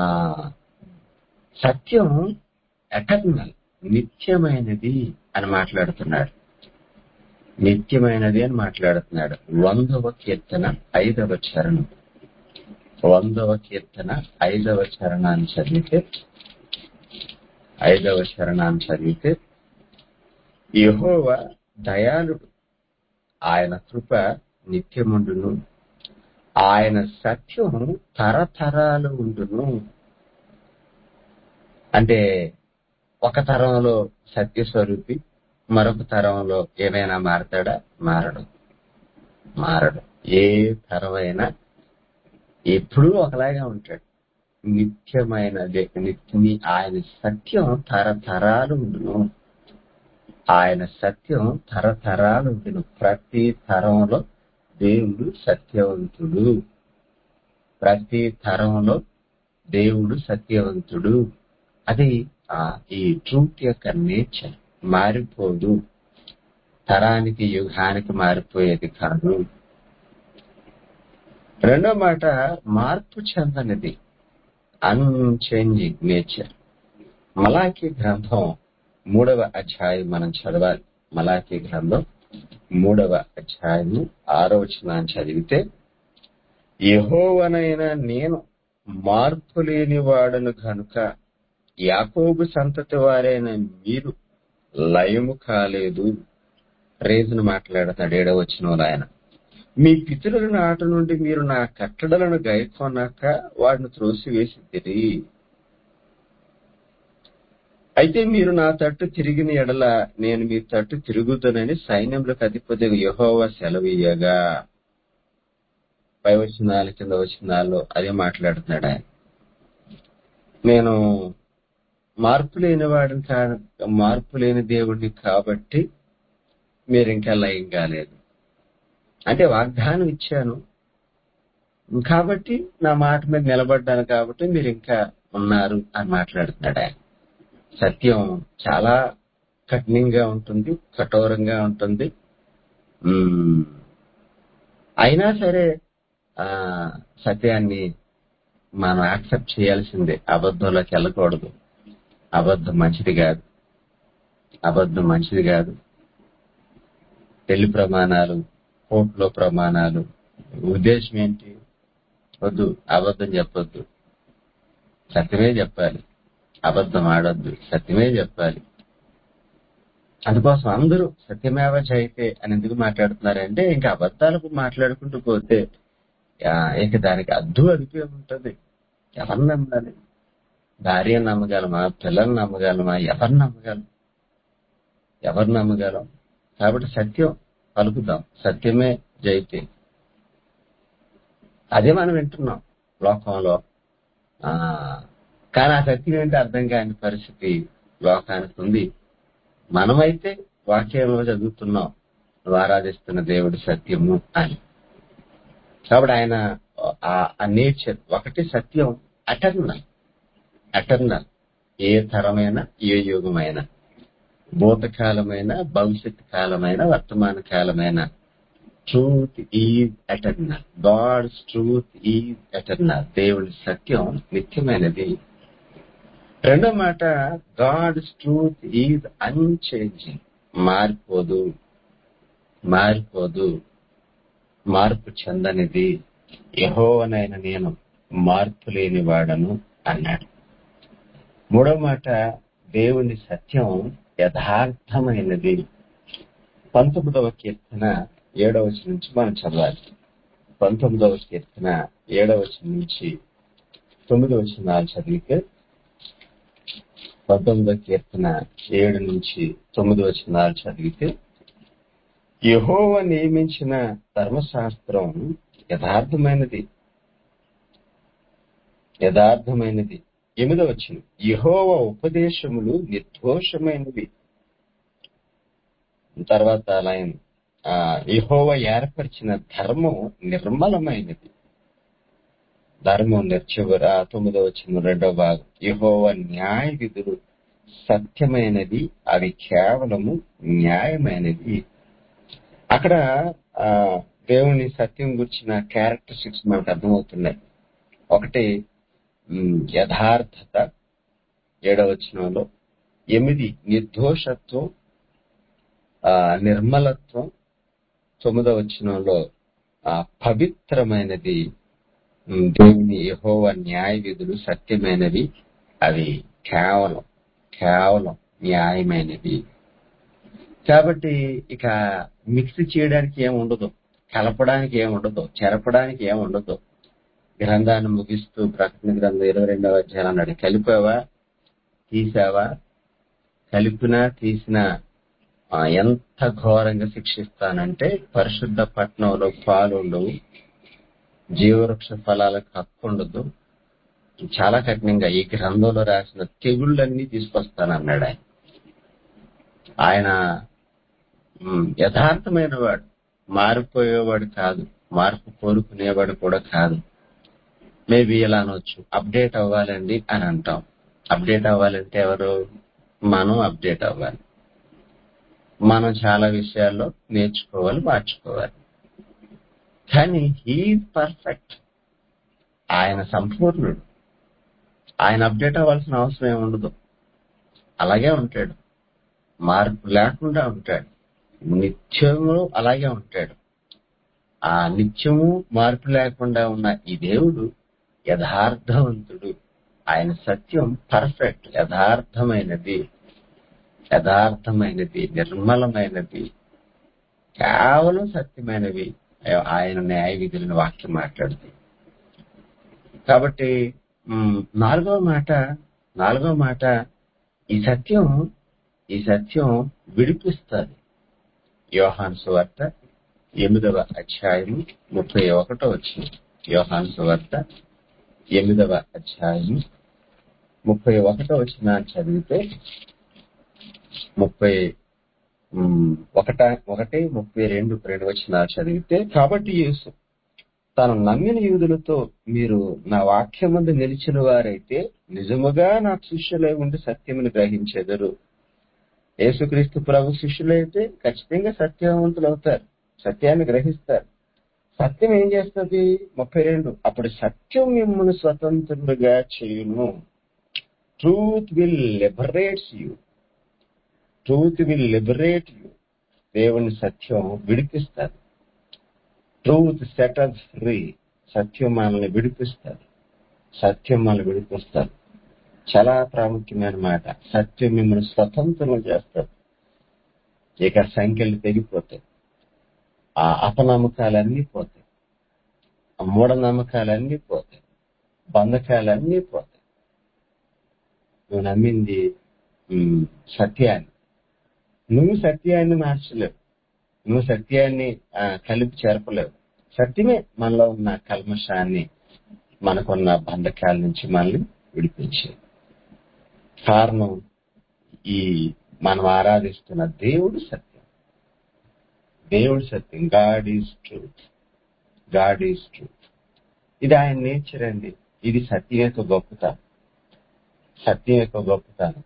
సత్యం ఎటర్నల్, నిత్యమైనది అని మాట్లాడుతున్నాడు. నిత్యమైనది అని మాట్లాడుతున్నాడు. వందవ కీర్తన ఐదవ చరణం వందవ కీర్తన ఐదవ చరణాన్ని చదివితే ఐదవ చరణాన్ని చదివితే యెహోవా దయాళుడు, ఆయన కృప నిత్యముండును, ఆయన సత్యం తరతరాలు ఉండును. అంటే ఒక తరంలో సత్యస్వరూపి, మరొక తరంలో ఏమైనా మారతాడా? మారడు మారడు ఏ తరమైనా ఎప్పుడూ ఒకలాగా ఉంటాడు. నిత్యమైనదే. ఆయన సత్యం తరతరాలు ఉండును. ఆయన సత్యం తరతరాలు ఉండును. ప్రతి తరంలో దేవుడు సత్యవంతుడు. ప్రతి తరంలో దేవుడు సత్యవంతుడు. అది ఈ ట్రూత్ యొక్క నేచర్. మారిపోదు. తరానికి యుగానికి మారిపోయేది కాదు. రెండో మాట, మార్పు చెందనిది, అన్చేంజింగ్ నేచర్. మలాకీ గ్రంథం మూడవ అధ్యాయం మనం చదవాలి. మలాకీ గ్రంథం మూడవ అధ్యాయము ఆరో వచనాన్ని చదివితే, యెహోవానైన నేను మార్పు లేని వాడను గనుక యాకోబు సంతతి వారైన మీరు లయము కాలేదు. రీజన్ మాట్లాడతాడు ఏడవ వచనంలో ఆయన. మీ పితరుల నాట నుండి మీరు నా కట్టడలను గైకొనక వాటిని త్రోసివేసితిరి. అయితే మీరు నా తట్టు తిరిగిన ఎడల నేను మీ తట్టు తిరుగుతానని సైన్యములకు అధిపతి యెహోవా సెలవీయగా. పై వచనాల కింద వచనాల్లో అదే మాట్లాడుతున్నాడు ఆయన. నేను మార్పు లేని వాడిని కా మార్పు లేని దేవుడిని కాబట్టి మీరు ఇంకా లయం కాలేదు. అంటే వాగ్దానం ఇచ్చాను కాబట్టి, నా మాట మీద నిలబడ్డాను కాబట్టి మీరు ఇంకా ఉన్నారు అని మాట్లాడుతున్నాడు ఆయన. సత్యం చాలా కఠినంగా ఉంటుంది, కఠోరంగా ఉంటుంది. ఉమ్, అయినా సరే ఆ సత్యాన్ని మనం యాక్సెప్ట్ చేయాల్సిందే. అబద్ధంలోకి వెళ్ళకూడదు. అబద్ధం మంచిది కాదు. అబద్ధం మంచిది కాదు. పెళ్లి ప్రమాణాలు, కోర్టులో ప్రమాణాలు, ఉద్దేశం ఏంటి? వద్దు, అబద్ధం చెప్పొద్దు, సత్యమే చెప్పాలి. అబద్ధం ఆడొద్దు, సత్యమే చెప్పాలి. అందుకోసం అందరూ సత్యమేవ జయతే అని ఎందుకు మాట్లాడుతున్నారంటే, ఇంకా అబద్ధాలకు మాట్లాడుకుంటూ పోతే ఆ, ఇక దానికి అద్దు అదిపే ఉంటుంది. ఎవరు నమ్మాలి? భార్య నమ్మగలమా? పిల్లల్ని నమ్మగలమా? ఎవరు నమ్మగలం? ఎవరు నమ్మగలం? కాబట్టి సత్యం పలుకుదాం, సత్యమే జయితే. అదే మనం వింటున్నాం లోకంలో. ఆ కానీ ఆ సత్యం ఏంటో అర్థం కాని పరిస్థితి లోకానికి ఉంది. మనమైతే వాక్యంలో చదువుతున్నాం, నువ్వు ఆరాధిస్తున్న దేవుడి సత్యము అని. కాబట్టి ఆయన ఆ నేచర్ ఒకటి. సత్యం అటర్నల్. అటర్నల్ ఏ తరమైనా, ఏ యుగమైనా, భూతకాలమైన, భవిష్యత్ కాలమైన, వర్తమాన కాలమైన, truth is eternal. God's truth is eternal. దేవుడి సత్యం నిత్యమైనది. రెండో మాట, గాడ్స్ ట్రూత్ ఈజ్ అన్చేంజింగ్. మారిపోదు, మారిపోదు, మార్పు చెందనిది. యెహోవానైన నేను మార్పు లేని వాడను అన్నాడు. మూడో మాట, దేవుని సత్యం యథార్థమైనది. పంతొమ్మిదవ కీర్తన ఏడవ వచనం నుంచి మనం చదవాలి. పంతొమ్మిదవ కీర్తన ఏడవ వచనం నుంచి తొమ్మిది వచనాలు చదివితే, పంతొమ్మిదవ కీర్తన ఏడు నుంచి తొమ్మిది వచనాలు చదివితే, యెహోవా నియమించిన ధర్మశాస్త్రం యథార్థమైనది, యథార్థమైనది. ఎనిమిదవ వచనం, యెహోవా ఉపదేశములు నిర్దోషమైనవి. తర్వాత లైన్, ఆ యెహోవా ఏర్పరిచిన ధర్మం నిర్మలమైనది. ధర్మం నిర్చివర తొమ్మిదవ వచనం రెండవ భాగం, యెహోవా న్యాయ విధులు సత్యమైనది, అవి కేవలము న్యాయమైనది. అక్కడ ఆ దేవుని సత్యం గురించిన క్యారెక్టరిస్టిక్స్ మనకు అర్థమవుతున్నాయి. ఒకటి యథార్థత ఏడవ వచనంలో, ఎనిమిది నిర్దోషత్వం, ఆ నిర్మలత్వం, తొమ్మిదవ వచనంలో ఆ పవిత్రమైనది. దేవుని యెహోవా న్యాయ విధులు సత్యమైనవి, అవి కేవలం కేవలం న్యాయమైనవి. కాబట్టి ఇక మిక్స్ చేయడానికి ఏమి ఉండదు, కలపడానికి ఏమి ఉండదు, చెరపడానికి ఏమి ఉండదు. గ్రంథాన్ని ముగిస్తూ ప్రకటన గ్రంథం ఇరవై రెండవ అధ్యాయం అన్నాడు, కలిపావా తీసావా, కలిపినా తీసినా ఎంత ఘోరంగా శిక్షిస్తానంటే, పరిశుద్ధ పట్టణంలో పాలు ఉండవు, జీవవృక్ష ఫలాలకు హక్కు ఉండదు, చాలా కఠినంగా ఈ గ్రంథంలో రాసిన తెగుళ్ళన్నీ తీసుకొస్తానన్నాడు ఆయన. ఆయన యథార్థమైన వాడు, మారిపోయేవాడు కాదు, మార్పు కోరుకునేవాడు కూడా కాదు. మేబీ ఇలా అనొచ్చు, అప్డేట్ అవ్వాలండి అని అంటాం. అప్డేట్ అవ్వాలంటే ఎవరు? మనం అప్డేట్ అవ్వాలి. మనం చాలా విషయాల్లో నేర్చుకోవాలి, మార్చుకోవాలి. కానీ హీఈస్ పర్ఫెక్ట్. ఆయన సంపూర్ణుడు. ఆయన అప్డేట్ అవ్వాల్సిన అవసరం ఏమి ఉండదు. అలాగే ఉంటాడు, మార్పు లేకుండా ఉంటాడు, నిత్యము అలాగే ఉంటాడు. ఆ నిత్యము మార్పు లేకుండా ఉన్న ఈ దేవుడు యథార్థవంతుడు. ఆయన సత్యం పర్ఫెక్ట్, యథార్థమైనది, యథార్థమైనది, నిర్మలమైనది, కేవలం సత్యమైనవి. ఆయన న్యాయ విధులను వాక్యం మాట్లాడుతుంది. కాబట్టి ఉమ్, నాలుగవ మాట నాలుగవ మాట ఈ సత్యం ఈ సత్యం విడిపిస్తుంది. యోహాను సువార్త ఎనిమిదవ అధ్యాయము ముప్పై ఒకటో వచ్చింది. యోహాను సువార్త ఎనిమిదవ అధ్యాయము ముప్పై ఒకటో వచ్చిన చదివితే ముప్పై ఉమ్, ఒకట ఒకటి ముప్పై రెండు రెండు వచ్చిన చదివితే, కాబట్టి యేసు తాను నమ్మిన యూదులతో, మీరు నా వాక్యమందు నిలిచిన వారైతే నిజముగా నాకు శిష్యులై ఉండి సత్యమును గ్రహించెదరు. యేసుక్రీస్తు ప్రభు శిష్యులైతే ఖచ్చితంగా సత్యవంతులు అవుతారు, సత్యాన్ని గ్రహిస్తారు. సత్యం ఏం చేస్తుంది? ముప్పై రెండు అప్పుడు సత్యం మిమ్మల్ని స్వతంత్రులుగా చేయును. Truth will liberates you truth will liberate you దేవుని సత్యం విడిపిస్తారు. Truth set us free. సత్యం మనల్ని విడిపిస్తారు. సత్యం మనల్ని విడిపిస్తారు. చాలా ప్రాముఖ్యమైన మాట. సత్యం మిమ్మల్ని స్వతంత్రం చేస్తారు. ఇక సంఖ్యలు తెగిపోతాయి. ఆ అపనమ్మకాలన్నీ పోతాయి. ఆ మూఢనమ్మకాలన్నీ పోతాయి. బంధకాలన్నీ పోతాయి. నువ్వు నమ్మింది ఉమ్, సత్యాన్ని. నువ్వు సత్యాన్ని మార్చలేవు. నువ్వు సత్యాన్ని ఆ, కలిపి చేర్పలేవు. సత్యమే మనలో ఉన్న కల్మషాన్ని, మనకున్న బంధకాల నుంచి మనల్ని విడిపించేది. కారణం ఈ మనం ఆరాధిస్తున్న దేవుడు సత్యం. దేవుడు సత్యం. God is truth. God is truth. ఇది ఆయన నేచర్ అండి. ఇది సత్యం యొక్క గొప్పతనం. సత్యం యొక్క గొప్పతనం.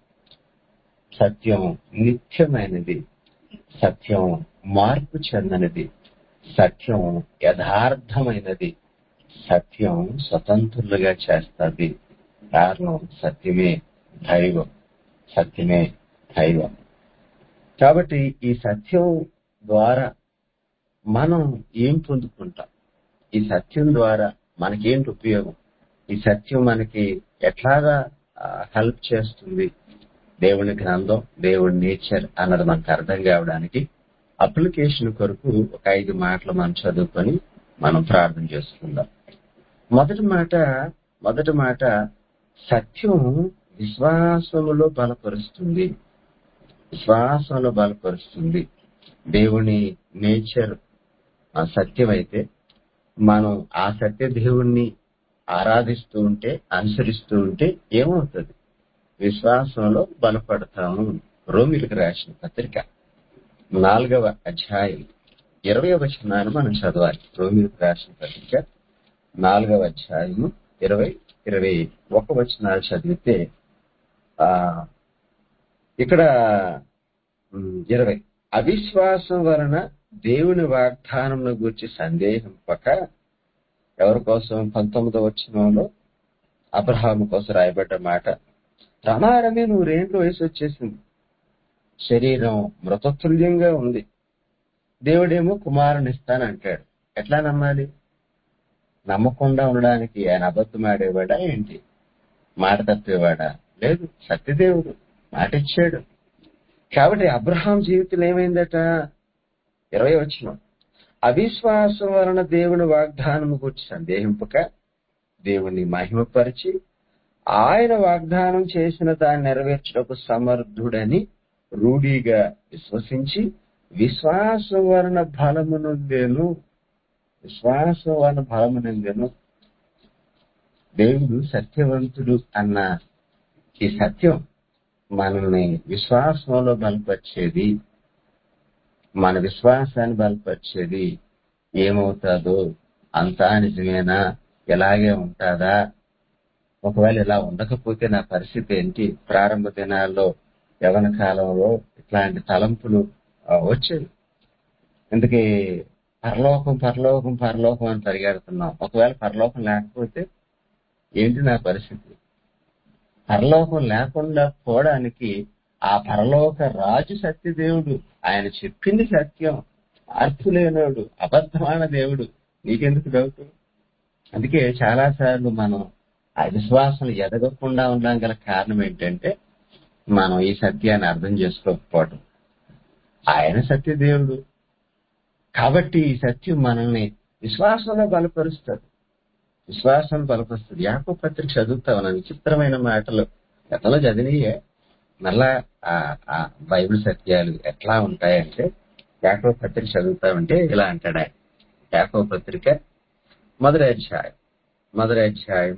సత్యం నిత్యమైనది. సత్యం మార్పు చెందనిది. సత్యం యథార్థమైనది. సత్యం స్వతంత్రులుగా చేస్తుంది. కారణం సత్యమే దైవం. సత్యమే దైవం. కాబట్టి ఈ సత్యం ద్వారా మనం ఏం పొందుకుంటాం? ఈ సత్యం ద్వారా మనకేంటి ఉపయోగం? ఈ సత్యం మనకి ఎట్లాగా హెల్ప్ చేస్తుంది? దేవుని గ్రంథం, దేవుడి నేచర్ అన్నది మనకు అర్థం కావడానికి అప్లికేషన్ కొరకు ఒక ఐదు మాటలు మనం చదువుకొని మనం ప్రార్థన చేసుకుందాం. మొదటి మాట మొదటి మాట సత్యం విశ్వాసములో బలపరుస్తుంది. విశ్వాసంలో బలపరుస్తుంది. దేవుని నేచర్ సత్యమైతే మనం ఆ సత్య దేవుణ్ణి ఆరాధిస్తూ ఉంటే, అనుసరిస్తూ ఉంటే ఏమవుతుంది? విశ్వాసంలో బలపడతాము. రోమిలకు రాసిన పత్రిక నాలుగవ అధ్యాయం ఇరవై వచనాన్ని మనం చదవాలి. రోమిలకు రాసిన పత్రిక నాలుగవ అధ్యాయము ఇరవై ఇరవై ఒక వచనాలు చదివితే ఆ ఇక్కడ ఇరవై అవిశ్వాసం వలన దేవుని వాగ్దానం గురించి సందేహింపక, ఎవరి కోసం? పంతొమ్మిదవ వచనంలో అబ్రహాము కోసం రాయబడ్డ మాట. ప్రమాణమే నూరేండ్ల వయసు వచ్చేసింది, శరీరం మృతతుల్యంగా ఉంది, దేవుడేమో కుమారుని ఇస్తానంటాడు. ఎట్లా నమ్మాలి? నమ్మకుండా ఉండడానికి ఆయన అబద్ధం ఆడేవాడా ఏంటి? మాట తప్పేవాడా? లేదు, సత్యదేవుడు మాట ఇచ్చాడు. కాబట్టి అబ్రహాం జీవితం ఏమైందట? ఇరవై వచనం అవిశ్వాసం వలన దేవుని వాగ్దానం గురించి సందేహింపక, దేవుణ్ణి మహిమపరిచి ఆయన వాగ్దానం చేసిన దాన్ని నెరవేర్చుటకు సమర్థుడని రూఢిగా విశ్వసించి విశ్వాసం వలన బలము నొందెను. విశ్వాసం వలన బలము నొందెను. దేవుడు సత్యవంతుడు అన్న ఈ సత్యం మనల్ని విశ్వాసంలో బలపరిచేది. మన విశ్వాసాన్ని బలపరిచేది. ఏమవుతాదో, అంతా నిజమేనా, ఇలాగే ఉంటాదా, ఒకవేళ ఇలా ఉండకపోతే నా పరిస్థితి ఏంటి? ప్రారంభ దినాల్లో, యవన కాలంలో ఇట్లాంటి తలంపులు వచ్చేవి. అందుకే పరలోకం పరలోకం పరలోకం అని పరిగెడుతున్నాం. ఒకవేళ పరలోకం లేకపోతే ఏంటి నా పరిస్థితి? పరలోకం లేకుండా పోవడానికి ఆ పరలోక రాజు సత్యదేవుడు, ఆయన చెప్పింది సత్యం, మార్పు లేనోడు, అబద్ధమైన దేవుడు. నీకెందుకు డౌట్? అందుకే చాలా సార్లు మనం ఆ విశ్వాసం ఎదగకుండా ఉండడం గల కారణం ఏంటంటే మనం ఈ సత్యాన్ని అర్థం చేసుకోకపోవడం. ఆయన సత్యదేవుడు, కాబట్టి ఈ సత్యం మనల్ని విశ్వాసంలో బలపరుస్తుంది. విశ్వాసం బలపరుస్తుంది. యాకోబు పత్రిక చదువుతా ఉన్నాను, విచిత్రమైన మాటలు గతంలో చదివినయే మళ్ళా ఆ ఆ బైబిల్ సత్యాలు ఎట్లా ఉంటాయంటే, యాకోబు పత్రిక చదువుతా ఉంటే ఇలా అంటాడు ఆయన. యాకోబు పత్రిక మొదటి అధ్యాయం మొదటి అధ్యాయం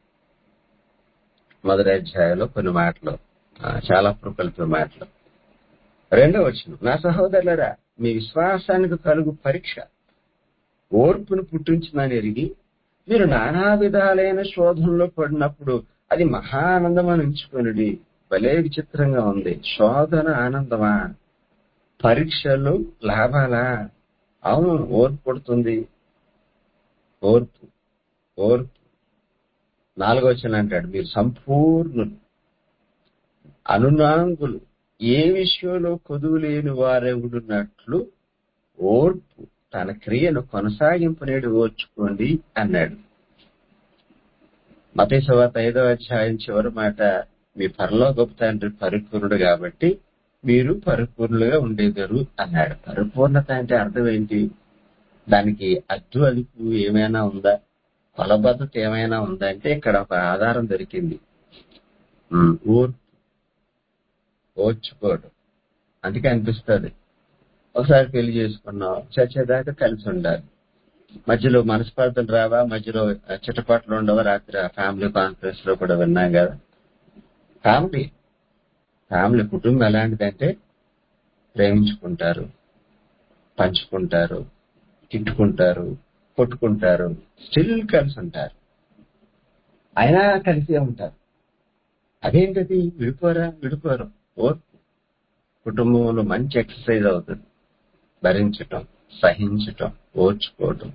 మొదటి అధ్యాయంలో కొన్ని మాటలు, ఆ, చాలా ప్రకల్ప మాటలు. రెండో వచనం, నా సహోదరులరా మీ విశ్వాసానికి కలుగు పరీక్ష ఓర్పును పుట్టించునని ఎరిగి మీరు నానా విధాలైన శోధనలో పడినప్పుడు అది మహా ఆనందం అని ఉంచుకొనుడి. భలే విచిత్రంగా ఉంది. శోధన ఆనందమా? పరీక్షలు లాభాలా? అవును, ఓర్పు పుడుతుంది. ఓర్పు ఓర్పు నాలుగో వచనం అంటాడు, మీరు సంపూర్ణులు అనునాంగులు ఏ విషయంలో కొదువు లేని వారెవడున్నట్లు ఓర్పు తన క్రియను కొనసాగింపునేడు ఓర్చుకోండి అన్నాడు. మత్తయి సువార్త ఐదో అధ్యాయం చివరి మాట, మీ పరలోకపు తండ్రి పరిపూర్ణుడు కాబట్టి మీరు పరిపూర్ణులుగా ఉండేదారు అన్నాడు. పరిపూర్ణత అంటే అర్థం ఏంటి? దానికి అద్దు అదుపు ఏమైనా ఉందా? కొలబద్దత ఏమైనా ఉందా అంటే ఇక్కడ ఒక ఆధారం దొరికింది. ఉమ్, ఓర్పు, ఓర్చుకోడు. అందుకే అనిపిస్తుంది, ఒకసారి పెళ్లి చేసుకున్నాం, చచ్చేదాకా కలిసి ఉండాలి. మధ్యలో మనస్పర్ధలు రావా? మధ్యలో చిట్టపాట్లు ఉండవా? రాత్రి ఫ్యామిలీ కాన్ఫరెన్స్ లో కూడా విన్నాం కదా. ఫ్యామిలీ ఫ్యామిలీ కుటుంబం ఎలాంటిదంటే ప్రేమించుకుంటారు, పంచుకుంటారు, తిట్టుకుంటారు, కొట్టుకుంటారు, స్టిల్ కలిసి ఉంటారు, అయినా కలిసే ఉంటారు. అదేంటది? విడిపోరా? విడిపోరు. ఓర్పు కుటుంబంలో మంచి ఎక్సర్సైజ్ అవుతుంది. భరించటం, సహించటం, ఓర్చుకోవటం.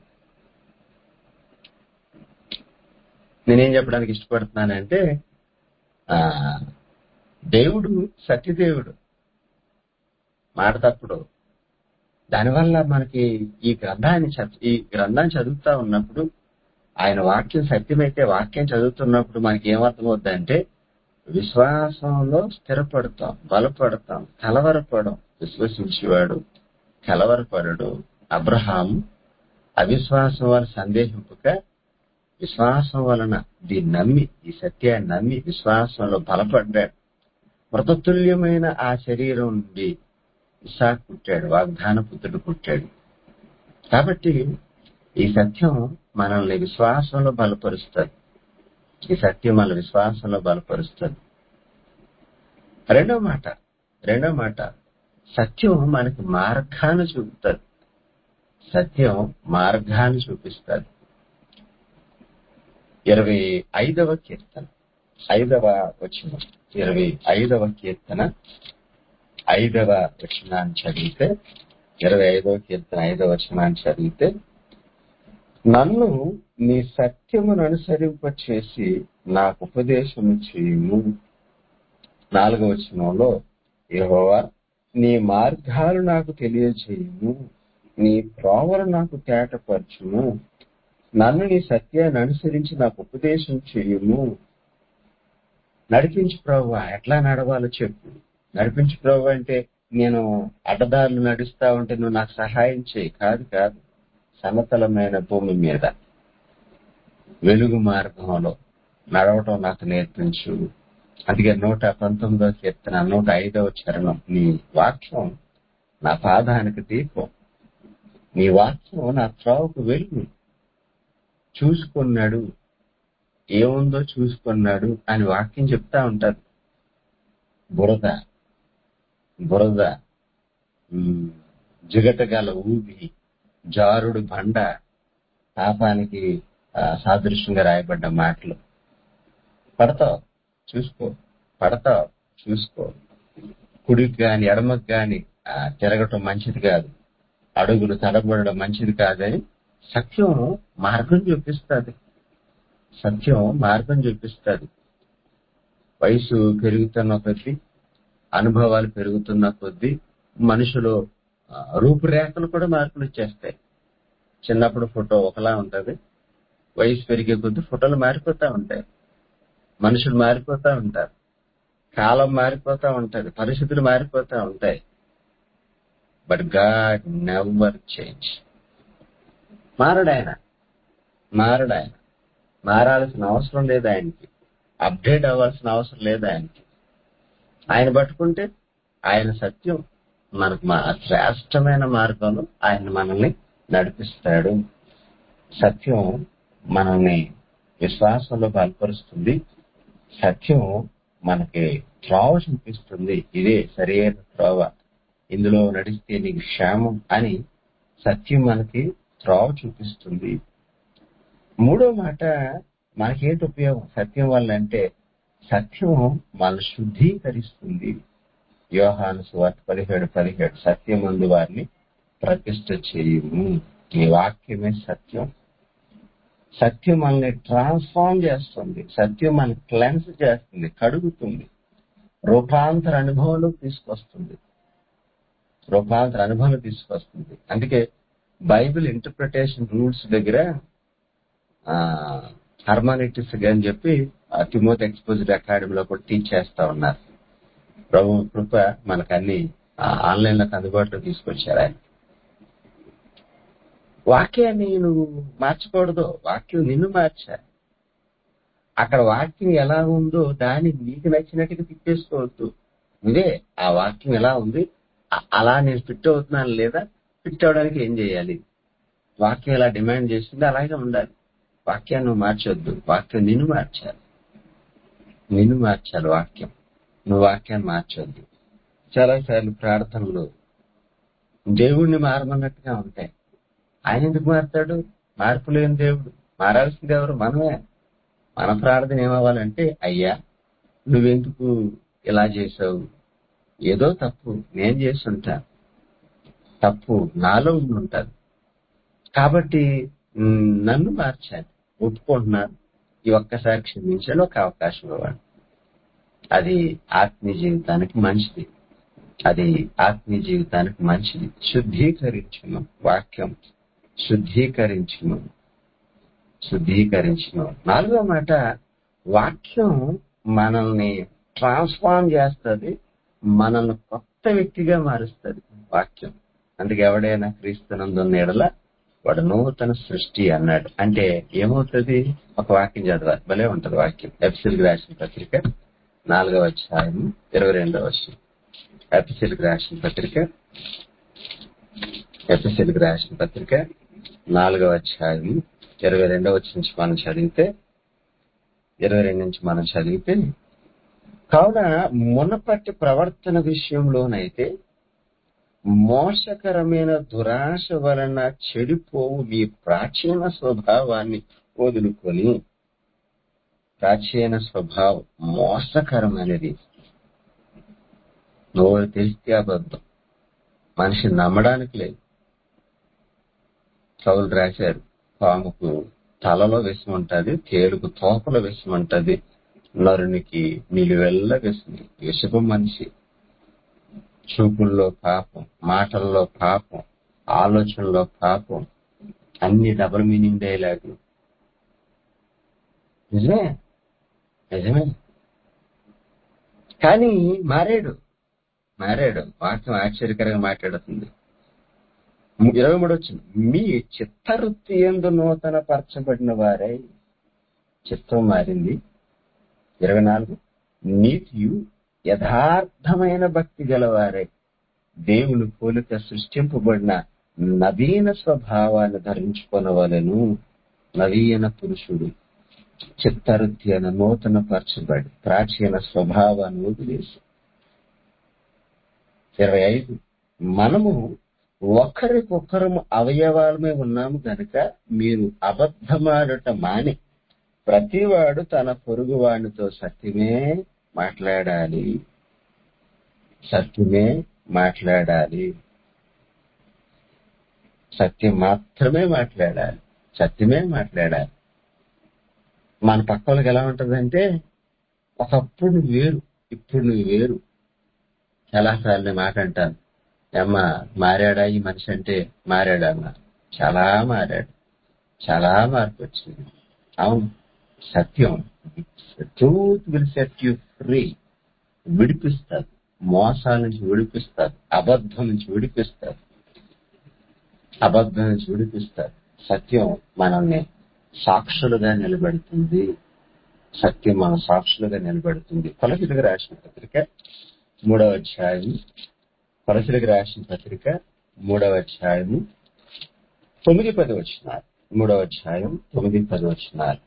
నేనేం చెప్పడానికి ఇష్టపడుతున్నానంటే, ఆ దేవుడు సత్యదేవుడు, మాట తప్పుడు. దానివల్ల మనకి ఈ గ్రంథాన్ని చ- ఈ గ్రంథాన్ని చదువుతా ఉన్నప్పుడు, ఆయన వాక్యం సత్యమైతే వాక్యం చదువుతున్నప్పుడు మనకి ఏమర్థమవుద్దంటే, విశ్వాసంలో స్థిరపడతాం, బలపడతాం, కలవరపడం. విశ్వసించేవాడు కలవరపడడు. అబ్రహాము అవిశ్వాసం వల్ల సందేహింపక విశ్వాసం వలన దీన్ని నమ్మి, ఈ సత్యాన్ని నమ్మి విశ్వాసంలో బలపడ్డాడు. మృతతుల్యమైన ఆ శరీరం నుండి ఇస్సాకు పుట్టాడు, వాగ్దాన పుత్రుడు పుట్టాడు. కాబట్టి ఈ సత్యం మనల్ని విశ్వాసంలో బలపరుస్తుంది. ఈ సత్యం మన విశ్వాసంలో బలపరుస్తుంది. రెండో మాట రెండో మాట సత్యం మనకి మార్గాన్ని చూపుతుంది. సత్యం మార్గాన్ని చూపిస్తుంది. ఇరవై ఐదవ కీర్తన ఐదవ వచనం ఇరవై ఐదవ కీర్తన ఐదవ వచనాన్ని చదివితే ఇరవై ఐదవ కీర్తన ఐదవ వచనాన్ని చదివితే, నన్ను నీ సత్యమును అనుసరింప చేసి నాకు ఉపదేశము చేయుము. నాలుగవ వచనంలో, యెహోవా నీ మార్గాలు నాకు తెలియజేయుము, నీ త్రోవలు నాకు తేటపరచుము, నన్ను నీ సత్యాన్ని అనుసరించి నాకు ఉపదేశం చేయుము. నడిపించు ప్రభువా, ఎట్లా నడవాలో చెప్పు. నడిపించు ప్రభువా అంటే నేను అడ్డదారులు నడుస్తా ఉంటే నువ్వు నాకు సహాయం చేయి కాదు కాదు సమతలమైన భూమి మీద వెలుగు మార్గంలో నడవటం నాకు నేర్పించు. అందుకే నూట పంతొమ్మిదో కీర్తన నూట ఐదవ చరణం, నీ వాక్యం నా పాదానికి దీపం, నీ వాక్యం నా త్రోవకు వెలుగు. చూసుకున్నాడు, ఏముందో చూసుకున్నాడు అని వాక్యం చెప్తా ఉంటారు. బురద బురద ఉమ్, జిగటగల ఊబి, జారుడు బండ, పాపానికి ఆ, సాదృశ్యంగా రాయబడ్డ మాటలు. పడతావు చూసుకో, పడతావు చూసుకో. కుడికి గాని ఎడమకు గాని ఆ, తిరగటం మంచిది కాదు, అడుగులు తడబడడం మంచిది కాదని సత్యం మార్గం చూపిస్తుంది. సత్యం మార్గం చూపిస్తుంది. వయసు పెరుగుతున్న కొద్దీ, అనుభవాలు పెరుగుతున్న కొద్దీ మనుషులు ఆ, రూపురేఖలు కూడా మార్పులు వచ్చేస్తాయి. చిన్నప్పుడు ఫోటో ఒకలా ఉంటది, వయసు పెరిగే కొద్దీ ఫోటోలు మారిపోతా ఉంటాయి, మనుషులు మారిపోతా ఉంటారు, కాలం మారిపోతా ఉంటది, పరిస్థితులు మారిపోతా ఉంటాయి. But God never change. మారడాయన మారడాయన మారాల్సిన అవసరం లేదు ఆయనకి, అప్డేట్ అవ్వాల్సిన అవసరం లేదు ఆయనకి. ఆయన పట్టుకుంటే ఆయన సత్యం మనకు మా శ్రేష్టమైన మార్గంలో ఆయన మనల్ని నడిపిస్తాడు. సత్యం మనల్ని విశ్వాసంలో బలపరుస్తుంది. సత్యం మనకి త్రోవ చూపిస్తుంది. ఇదే సరైన త్రోవ, ఇందులో నడిస్తే నీకు క్షేమం అని సత్యం మనకి త్రోవ చూపిస్తుంది. మూడో మాట, మనకేంటి ఉపయోగం సత్యం వల్ల అంటే, సత్యం మన శుద్ధీకరిస్తుంది. యోహాను సువార్త పదిహేడు పదిహేడు సత్యమందు వారిని ప్రతిష్ఠ చేయుము. ఈ వాక్యమే సత్యం. సత్యం మనల్ని ట్రాన్స్ఫార్మ్ చేస్తుంది. సత్యం మనల్ని క్లెన్స్ చేస్తుంది, కడుగుతుంది, రూపాంతర అనుభవంలో తీసుకొస్తుంది రూపాంతర అనుభవం తీసుకొస్తుంది. అందుకే బైబిల్ ఇంటర్ప్రిటేషన్ రూల్స్ దగ్గర ఆ హర్మానిటిస్ అని చెప్పి తిమోతి ఎక్స్పోజిట్ అకాడమీలో కూడా టీచ్ చేస్తా ఉన్నారు. ప్రభు కృప మనకన్ని ఆన్లైన్ లోకి అందుబాటులో తీసుకొచ్చారు ఆయన. వాక్యాన్ని నువ్వు మార్చకూడదు, వాక్యం నిన్ను మార్చాలి. అక్కడ వాక్యం ఎలా ఉందో దాన్ని నీకు నచ్చినట్టుగా తిప్పేసుకోవద్దు. ఇదే ఆ వాక్యం ఎలా ఉంది, అలా నేను ఫిట్ అవుతున్నాను లేదా, ఫిట్ అవడానికి ఏం చేయాలి, వాక్యం ఎలా డిమాండ్ చేస్తుంది అలాగే ఉండాలి. వాక్యాన్ని నువ్వు మార్చొద్దు, వాక్యం నిన్ను మార్చాలి. నిన్ను మార్చాలి వాక్యం, నువ్వు వాక్యాన్ని మార్చొద్దు. చాలా సార్లు ప్రార్థనలు దేవుణ్ణి మారమన్నట్టుగా ఉంటాయి. ఆయన ఎందుకు మారుతాడు? మార్పు లేని దేవుడు. మారాల్సింది ఎవరు? మనమే. మన ప్రార్థన ఏమవ్వాలంటే, అయ్యా నువ్వెందుకు ఇలా చేసావు, ఏదో తప్పు నేను చేసి ఉంటాను, తప్పు నాలో ఉండి ఉంటాను కాబట్టి నన్ను మార్చాలి, ఒప్పుకుంటున్నాను, ఈ ఒక్కసారి క్షమించాలి, ఒక అవకాశం ఇవ్వండి. అది ఆత్మీయ జీవితానికి మంచిది. అది ఆత్మీయ జీవితానికి మంచిది. శుద్ధీకరించును వాక్యం, శుద్ధీకరించును శుద్ధీకరించును నాలుగో మాట, వాక్యం మనల్ని ట్రాన్స్ఫార్మ్ చేస్తుంది, మనల్ని కొత్త వ్యక్తిగా మారుస్తుంది వాక్యం. అందుకే ఎవడైనా క్రీస్తునందున్న ఎడల వాడు నూతన సృష్టి అన్నాడు. అంటే ఏమవుతుంది? ఒక వాక్యం చదవాలి, భలే ఉంటది వాక్యం. ఎఫెసీయులకు రాసిన పత్రిక నాలుగవ అధ్యాయం ఇరవై రెండవ వచనం. ఎఫెసీయులకు రాసిన పత్రిక ఎఫెసీయులకు రాసిన పత్రిక నాలుగవ అధ్యాయం ఇరవై రెండవ వచనం నుంచి మనం చదివితే ఇరవై రెండు నుంచి మనం చదివితే కావున మునపటి ప్రవర్తన విషయంలోనైతే మోసకరమైన దురాశ వలన చెడిపోవు మీ ప్రాచీన స్వభావాన్ని వదులుకొని, ప్రాచీన స్వభావం మోసకరమైనది, నోరు తెలిస్తే అబద్ధం, మనిషి నమ్మడానికి లేదు. కవులు రాశారు, పాముకు తలలో విషం ఉంటది, తేలుకు తోకలో విషం ఉంటది, నరునికి నిలువెల్ల విషం. విషపు మనిషి. చూపుల్లో పాపం, మాటల్లో పాపం, ఆలోచనలో పాపం, అన్ని డబుల్ మీనింగ్ డైలాగులు. నిజమే నిజమే కానీ మారాడు మారాడు వాక్యం ఆశ్చర్యకరంగా మాట్లాడుతుంది. ఇరవై మూడు వచ్చింది, మీ చిత్తవృత్తి యందు నూతన పరచబడిన వారై. చిత్తం మారింది. ఇరవై నాలుగు, నీతియు యథార్థమైన భక్తి గలవారై దేవుని పోలిక సృష్టింపబడిన నవీన స్వభావాన్ని ధరించుకొనవలెను. నవీన పురుషుడు చిత్తవృత్తి అన్న నూతన పరచబడి ప్రాచీన స్వభావాన్ని వదిలేసి. ఇరవై ఐదు, మనము ఒకరికొకరము అవయవాలమే ఉన్నాము గనుక మీరు అబద్ధమాడట మాని ప్రతివాడు తన పొరుగు వాడితో సత్యమే మాట్లాడాలి. సత్యమే మాట్లాడాలి సత్యం మాత్రమే మాట్లాడాలి సత్యమే మాట్లాడాలి మన పక్క వాళ్ళకి ఎలా ఉంటుందంటే, ఒకప్పుడు నువ్వు వేరు, ఇప్పుడు నువ్వు వేరు. చాలాసార్లు మాట అంటాను, అమ్మా మారాడా ఈ మనిషి అంటే, మారాడా అమ్మా, చాలా మారాడు, చాలా మార్పు వచ్చింది. అవును, సత్యం truth will set you free, విడిపిస్తుంది. మోసాల నుంచి విడిపిస్తారు, అబద్ధం నుంచి విడిపిస్తారు, అబద్ధం నుంచి విడిపిస్తారు. సత్యం మనల్ని సాక్షులుగా నిలబెడుతుంది. సత్యం మన సాక్షులుగా నిలబెడుతుంది. కొలసీలకు రాసిన పత్రిక మూడవ అధ్యాయము కొలసీలకు రాసిన పత్రిక మూడవ అధ్యాయము తొమ్మిది పది వచనాలు. మూడవ అధ్యాయం తొమ్మిది పది వచనాలు.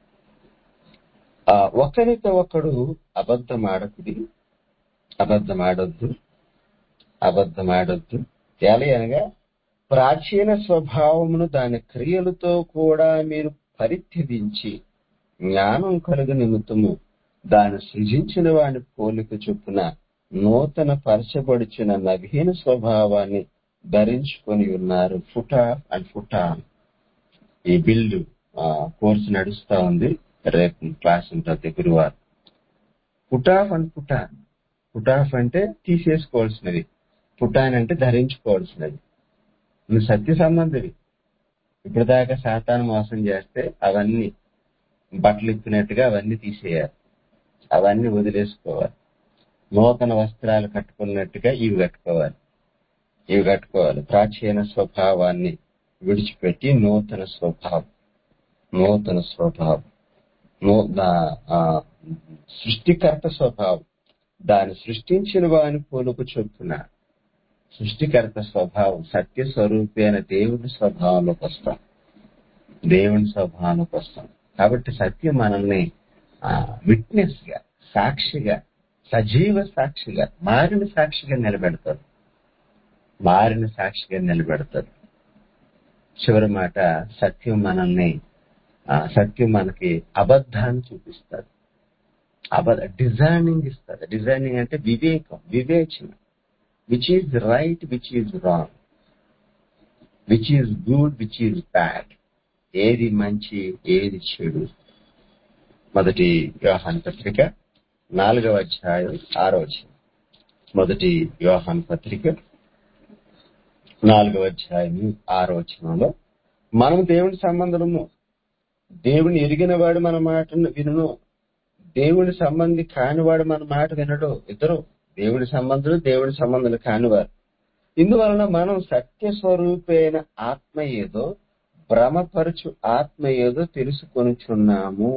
ఆ ఒకరితో ఒకడు అబద్ధం ఆడకుడి, అబద్ధం ఆడొద్దు, అబద్ధం ఆడొద్దు. ఎలా అనగా ప్రాచీన స్వభావమును దాని క్రియలతో కూడా మీరు పరిత్యజించి జ్ఞానం కలుగు నిమిత్తము దాన్ని సృజించిన వాని పోలిక చొప్పున నూతన పరచబడుచిన నవీన స్వభావాన్ని ధరించుకొని ఉన్నారు. ఫుటా అండ్ ఫుటా ఈ బిల్డ్ కోర్సు నడుస్తా ఉంది. రేపు క్లాస్ ఉంటుంది గురువారం. ఫుటాఫ్ అండ్ ఫుటాన్. ఫుటాఫ్ అంటే తీసేసుకోవాల్సినది, ఫుటాన్ అంటే ధరించుకోవాల్సినది. నువ్వు సత్య సంబంధివి. ఇప్పటిదాకా సాతాను మోసం చేస్తే అవన్నీ బట్టలు ఇప్పినట్టుగా అవన్నీ తీసేయాలి, అవన్నీ వదిలేసుకోవాలి. నూతన వస్త్రాలు కట్టుకున్నట్టుగా ఇవి కట్టుకోవాలి, ఇవి కట్టుకోవాలి. ప్రాచీన స్వభావాన్ని విడిచిపెట్టి నూతన స్వభావం, నూతన స్వభావం, నూ- దా- ఆ, సృష్టికర్త స్వభావం, దాన్ని సృష్టించిన వాని పోలుకు చొప్పున సృష్టికర్త స్వభావం, సత్య స్వరూపి అయిన దేవుని స్వభావంలోకి వస్తాం, దేవుని స్వభావంలోకి వస్తాం. కాబట్టి సత్యం మనల్ని విట్నెస్ గా, సాక్షిగా, సజీవ సాక్షిగా, మారిన సాక్షిగా నిలబెడతారు, మారిన సాక్షిగా నిలబెడతారు. చివరి మాట, సత్యం మనల్ని ఆ, సత్యం మనకి అబద్ధాన్ని చూపిస్తారు, అబద్ధ డిజైనింగ్ ఇస్తారు. డిజైనింగ్ అంటే వివేకం, వివేచన. Which is right, which is wrong, which is good, which is bad, ఏది మంచి, ఏది చెడు. మొదటి యోహాను పత్రిక నాలుగవ అధ్యాయం ఆరో వచనం. మొదటి యోహాను పత్రిక నాలుగవ అధ్యాయం ఆరో వచనంలో, మనం దేవుని సంబంధము, దేవుని ఎరిగిన వాడు మన మాటను వినును, దేవుని సంబంధి కానివాడు మన మాట వినడు. ఇద్దరు దేవుని సంబంధులు, దేవుని సంబంధులు కానివారు. ఇందువలన మనం సత్య స్వరూపైన ఆత్మ ఏదో, భ్రమపరచు ఆత్మ ఏదో తెలుసుకొనుచున్నాము.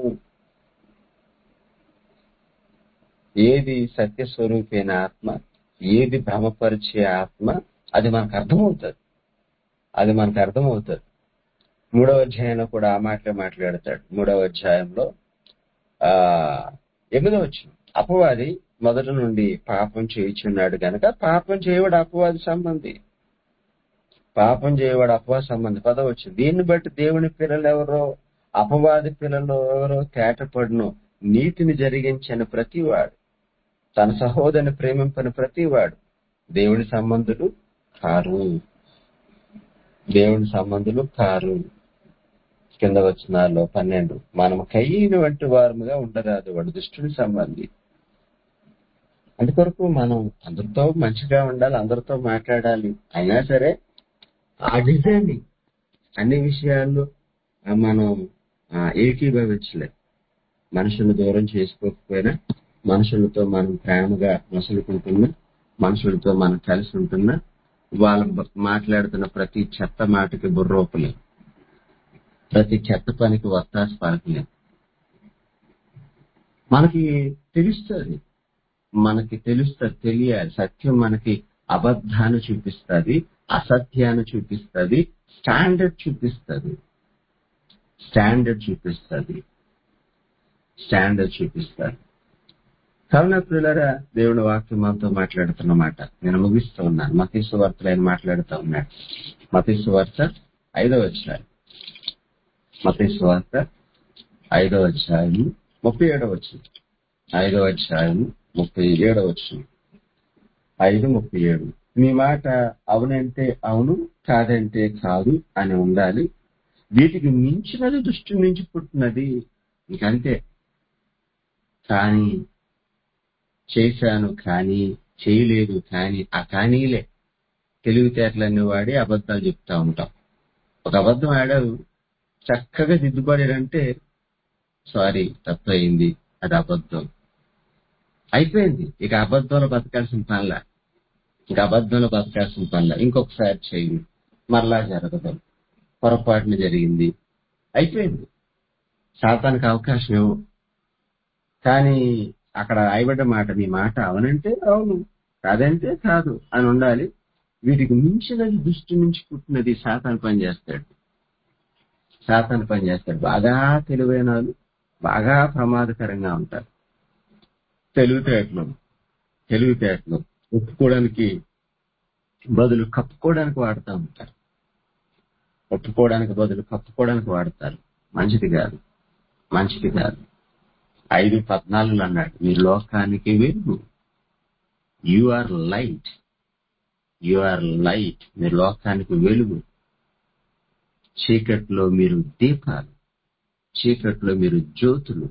ఏది సత్య స్వరూపైన ఆత్మ, ఏది భ్రమపరిచే ఆత్మ, అది మనకు అర్థమవుతుంది, అది మనకు అర్థమవుతుంది. మూడవ అధ్యాయంలో కూడా ఆ మాటలే మాట్లాడతాడు. మూడవ అధ్యాయంలో ఆ ఎనిమిదవ వచనం, అపవాది మొదటి నుండి పాపం చేయుచున్నాడు గనక పాపం చేయవాడు అపవాది సంబంధి, పాపం చేయవాడు అపవాది సంబంధి. పదవ వచనం, దీన్ని బట్టి దేవుని పిల్లలు ఎవరో అపవాది పిల్లలు ఎవరో తేటపడును. నీతిని జరిగించని ప్రతివాడు, తన సహోదరుని ప్రేమింపని ప్రతివాడు దేవుని సంబంధులు కారు, దేవుని సంబంధులు కారు. కింద వచనాల్లో పన్నెండు, మనం కయ్యని వంటి వారముగా ఉండరాదు, వాడు దుష్టుని సంబంధి. అందుకొరకు మనం అందరితో మంచిగా ఉండాలి, అందరితో మాట్లాడాలి. అయినా సరే ఆ డిజైనింగ్ అన్ని విషయాల్లో మనం ఆ, ఏకీభవించలేదు. మనుషులను దూరం చేసుకోకపోయినా, మనుషులతో మనం ప్రేమగా మసులుకుంటున్నా, మనుషులతో మనం కలిసి ఉంటున్నా, వాళ్ళు బ- మాట్లాడుతున్న ప్రతి చెత్త మాటకి బుర్రోపలేదు, ప్రతి చెత్త పనికి వత్తాసు పలకలేదు. మనకి తెలుస్తుంది, మనకి తెలుస్తుంది, తెలియాలి. సత్యం మనకి అబద్ధాన్ని చూపిస్తుంది, అసత్యాన్ని చూపిస్తుంది, స్టాండర్డ్ చూపిస్తుంది, స్టాండర్డ్ చూపిస్తుంది, స్టాండర్డ్ చూపిస్తుంది. కావున ప్రియులారా, దేవుని వాక్యం మనతో మాట్లాడుతున్నమాట. నేను ముగిస్తూ ఉన్నాను. మత్తయి సువార్తలో ఆయన మాట్లాడుతూ ఉన్నాడు. మత్తయి సువార్త ఐదవ అధ్యాయం, మత్తయి సువార్త ఐదవ అధ్యాయము ముప్పై ఏడవ వచ్చిన ఐదవ అధ్యాయము ముప్పై ఏడవ వచ్చిన ఐదు ముప్పై ఏడు మీ మాట అవునంటే అవును, కాదంటే కాదు అని ఉండాలి. వీటికి మించినది దృష్టి నుంచి పుట్టినది. ఇంకంతే. కానీ చేశాను, కానీ చేయలేదు, కానీ ఆ కానీలే తెలివితేటలన్నీ వాడి అబద్ధాలు చెప్తా ఉంటాం. ఒక అబద్ధం ఆడావు, చక్కగా దిద్దుపడాడంటే సారీ తప్పయింది, అది అబద్ధం, అయిపోయింది. ఇక అబద్ధంలో బతకాల్సిన పనిలా, ఇక అబద్ధంలో బతకాల్సిన పనిలా. ఇంకొకసారి చేయండి, మరలా జరగదు, పొరపాటున జరిగింది, అయిపోయింది. సాతానికి అవకాశం ఇవ్వు. కానీ అక్కడ అయిబడ్డ మాట, నీ మాట అవునంటే అవును, కాదంటే కాదు అని ఉండాలి. వీటికి మించినది దృష్టి నుంచి పుట్టినది సాతాను పని చేస్తాడు. సాతాను పని చేస్తాడు. బాగా తెలివైన వాళ్ళు బాగా ప్రమాదకరంగా ఉంటారు. తెలివితేటలు తెలివితేటలు ఒప్పుకోవడానికి బదులు కప్పుకోవడానికి వాడుతూ ఉంటారు. ఒప్పుకోవడానికి బదులు కప్పుకోవడానికి వాడతారు. మంచిది కాదు, మంచిది కాదు. ఐదు పద్నాలుగులో అన్నాడు, మీరు లోకానికి వెలుగు. You are light, you are light. మీరు లోకానికి వెలుగు. చీకట్లో మీరు దీపాలు, చీకట్లో మీరు జ్యోతులు,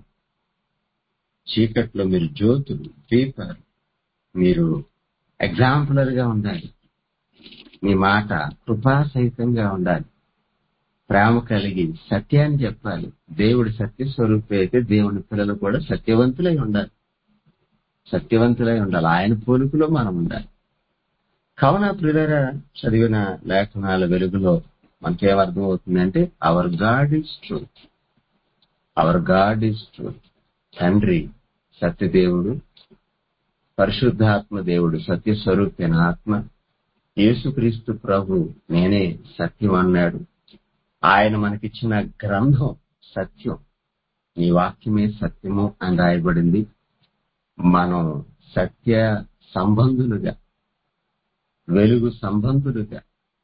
చీకట్లో మీరు జ్యోతులు, దీపాలు. మీరు ఎగ్జాంపులర్ గా ఉండాలి. మీ మాట కృపాసహితంగా ఉండాలి. ప్రేమ కలిగి సత్యాన్ని చెప్పాలి. దేవుడి సత్య స్వరూపి అయితే దేవుని పిల్లలు కూడా సత్యవంతులై ఉండాలి. సత్యవంతులై ఉండాలి. ఆయన పోలికలో మనం ఉండాలి. కావున ప్రియులారా, చదివిన లేఖనాల వెలుగులో మనకేమర్థం అవుతుందంటే, our God is truth, our God is truth. తండ్రి సత్యదేవుడు, పరిశుద్ధాత్మ దేవుడు సత్యస్వరూపైన ఆత్మ. యేసుక్రీస్తు ప్రభు నేనే సత్యం అన్నాడు. ఆయన మనకిచ్చిన గ్రంథం సత్యం. నీ వాక్యమే సత్యము అని రాయబడింది. మనం సత్య సంబంధులుగా, వెలుగు సంబంధులుగా,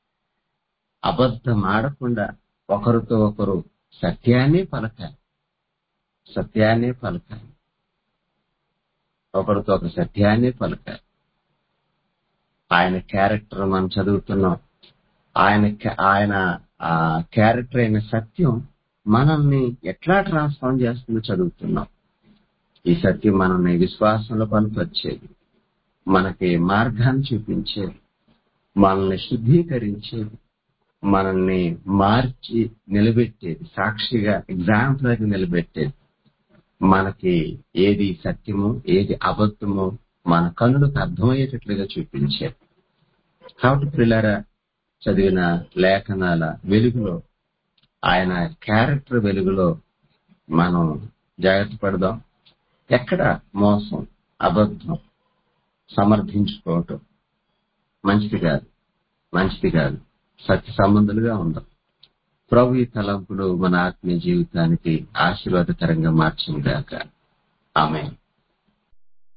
అబద్ధం ఆడకుండా ఒకరితో ఒకరు సత్యాన్నే పలకాలి, సత్యాన్నే పలకాలి, ఒకరితో ఒక సత్యాన్నే పలకాలి. ఆయన క్యారెక్టర్ మనం చదువుతున్నాం. ఆయన ఆయన ఆ క్యారెక్టర్ అయిన సత్యం మనల్ని ఎట్లా ట్రాన్స్ఫార్మ్ చేస్తుందో చదువుతున్నాం. ఈ సత్యం మనల్ని విశ్వాసంలో బలపరిచేది, మనకి మార్గాన్ని చూపించేది, మనల్ని శుద్ధీకరించేది, మనల్ని మార్చి నిలబెట్టేది, సాక్షిగా ఎగ్జాంపుల్ నిలబెట్టేది. మనకి ఏది సత్యమో ఏది అబద్ధమో మన కన్నులకు అర్థమయ్యేటట్లుగా చూపించేది. కాబట్టి పిల్లరా, చదివిన లేఖనాల వెలుగులో, ఆయన క్యారెక్టర్ వెలుగులో మనం జాగ్రత్త పడదాం. ఎక్కడ మోసం, అబద్ధం, సమర్థించుకోవటం మంచిది కాదు, మంచిది కాదు. సత్య సంబంధులుగా ఉందాం. ప్రభు ఈ తలంపులు మన ఆత్మీయ జీవితానికి ఆశీర్వాదకరంగా మార్చింది గాక. ఆమేన్.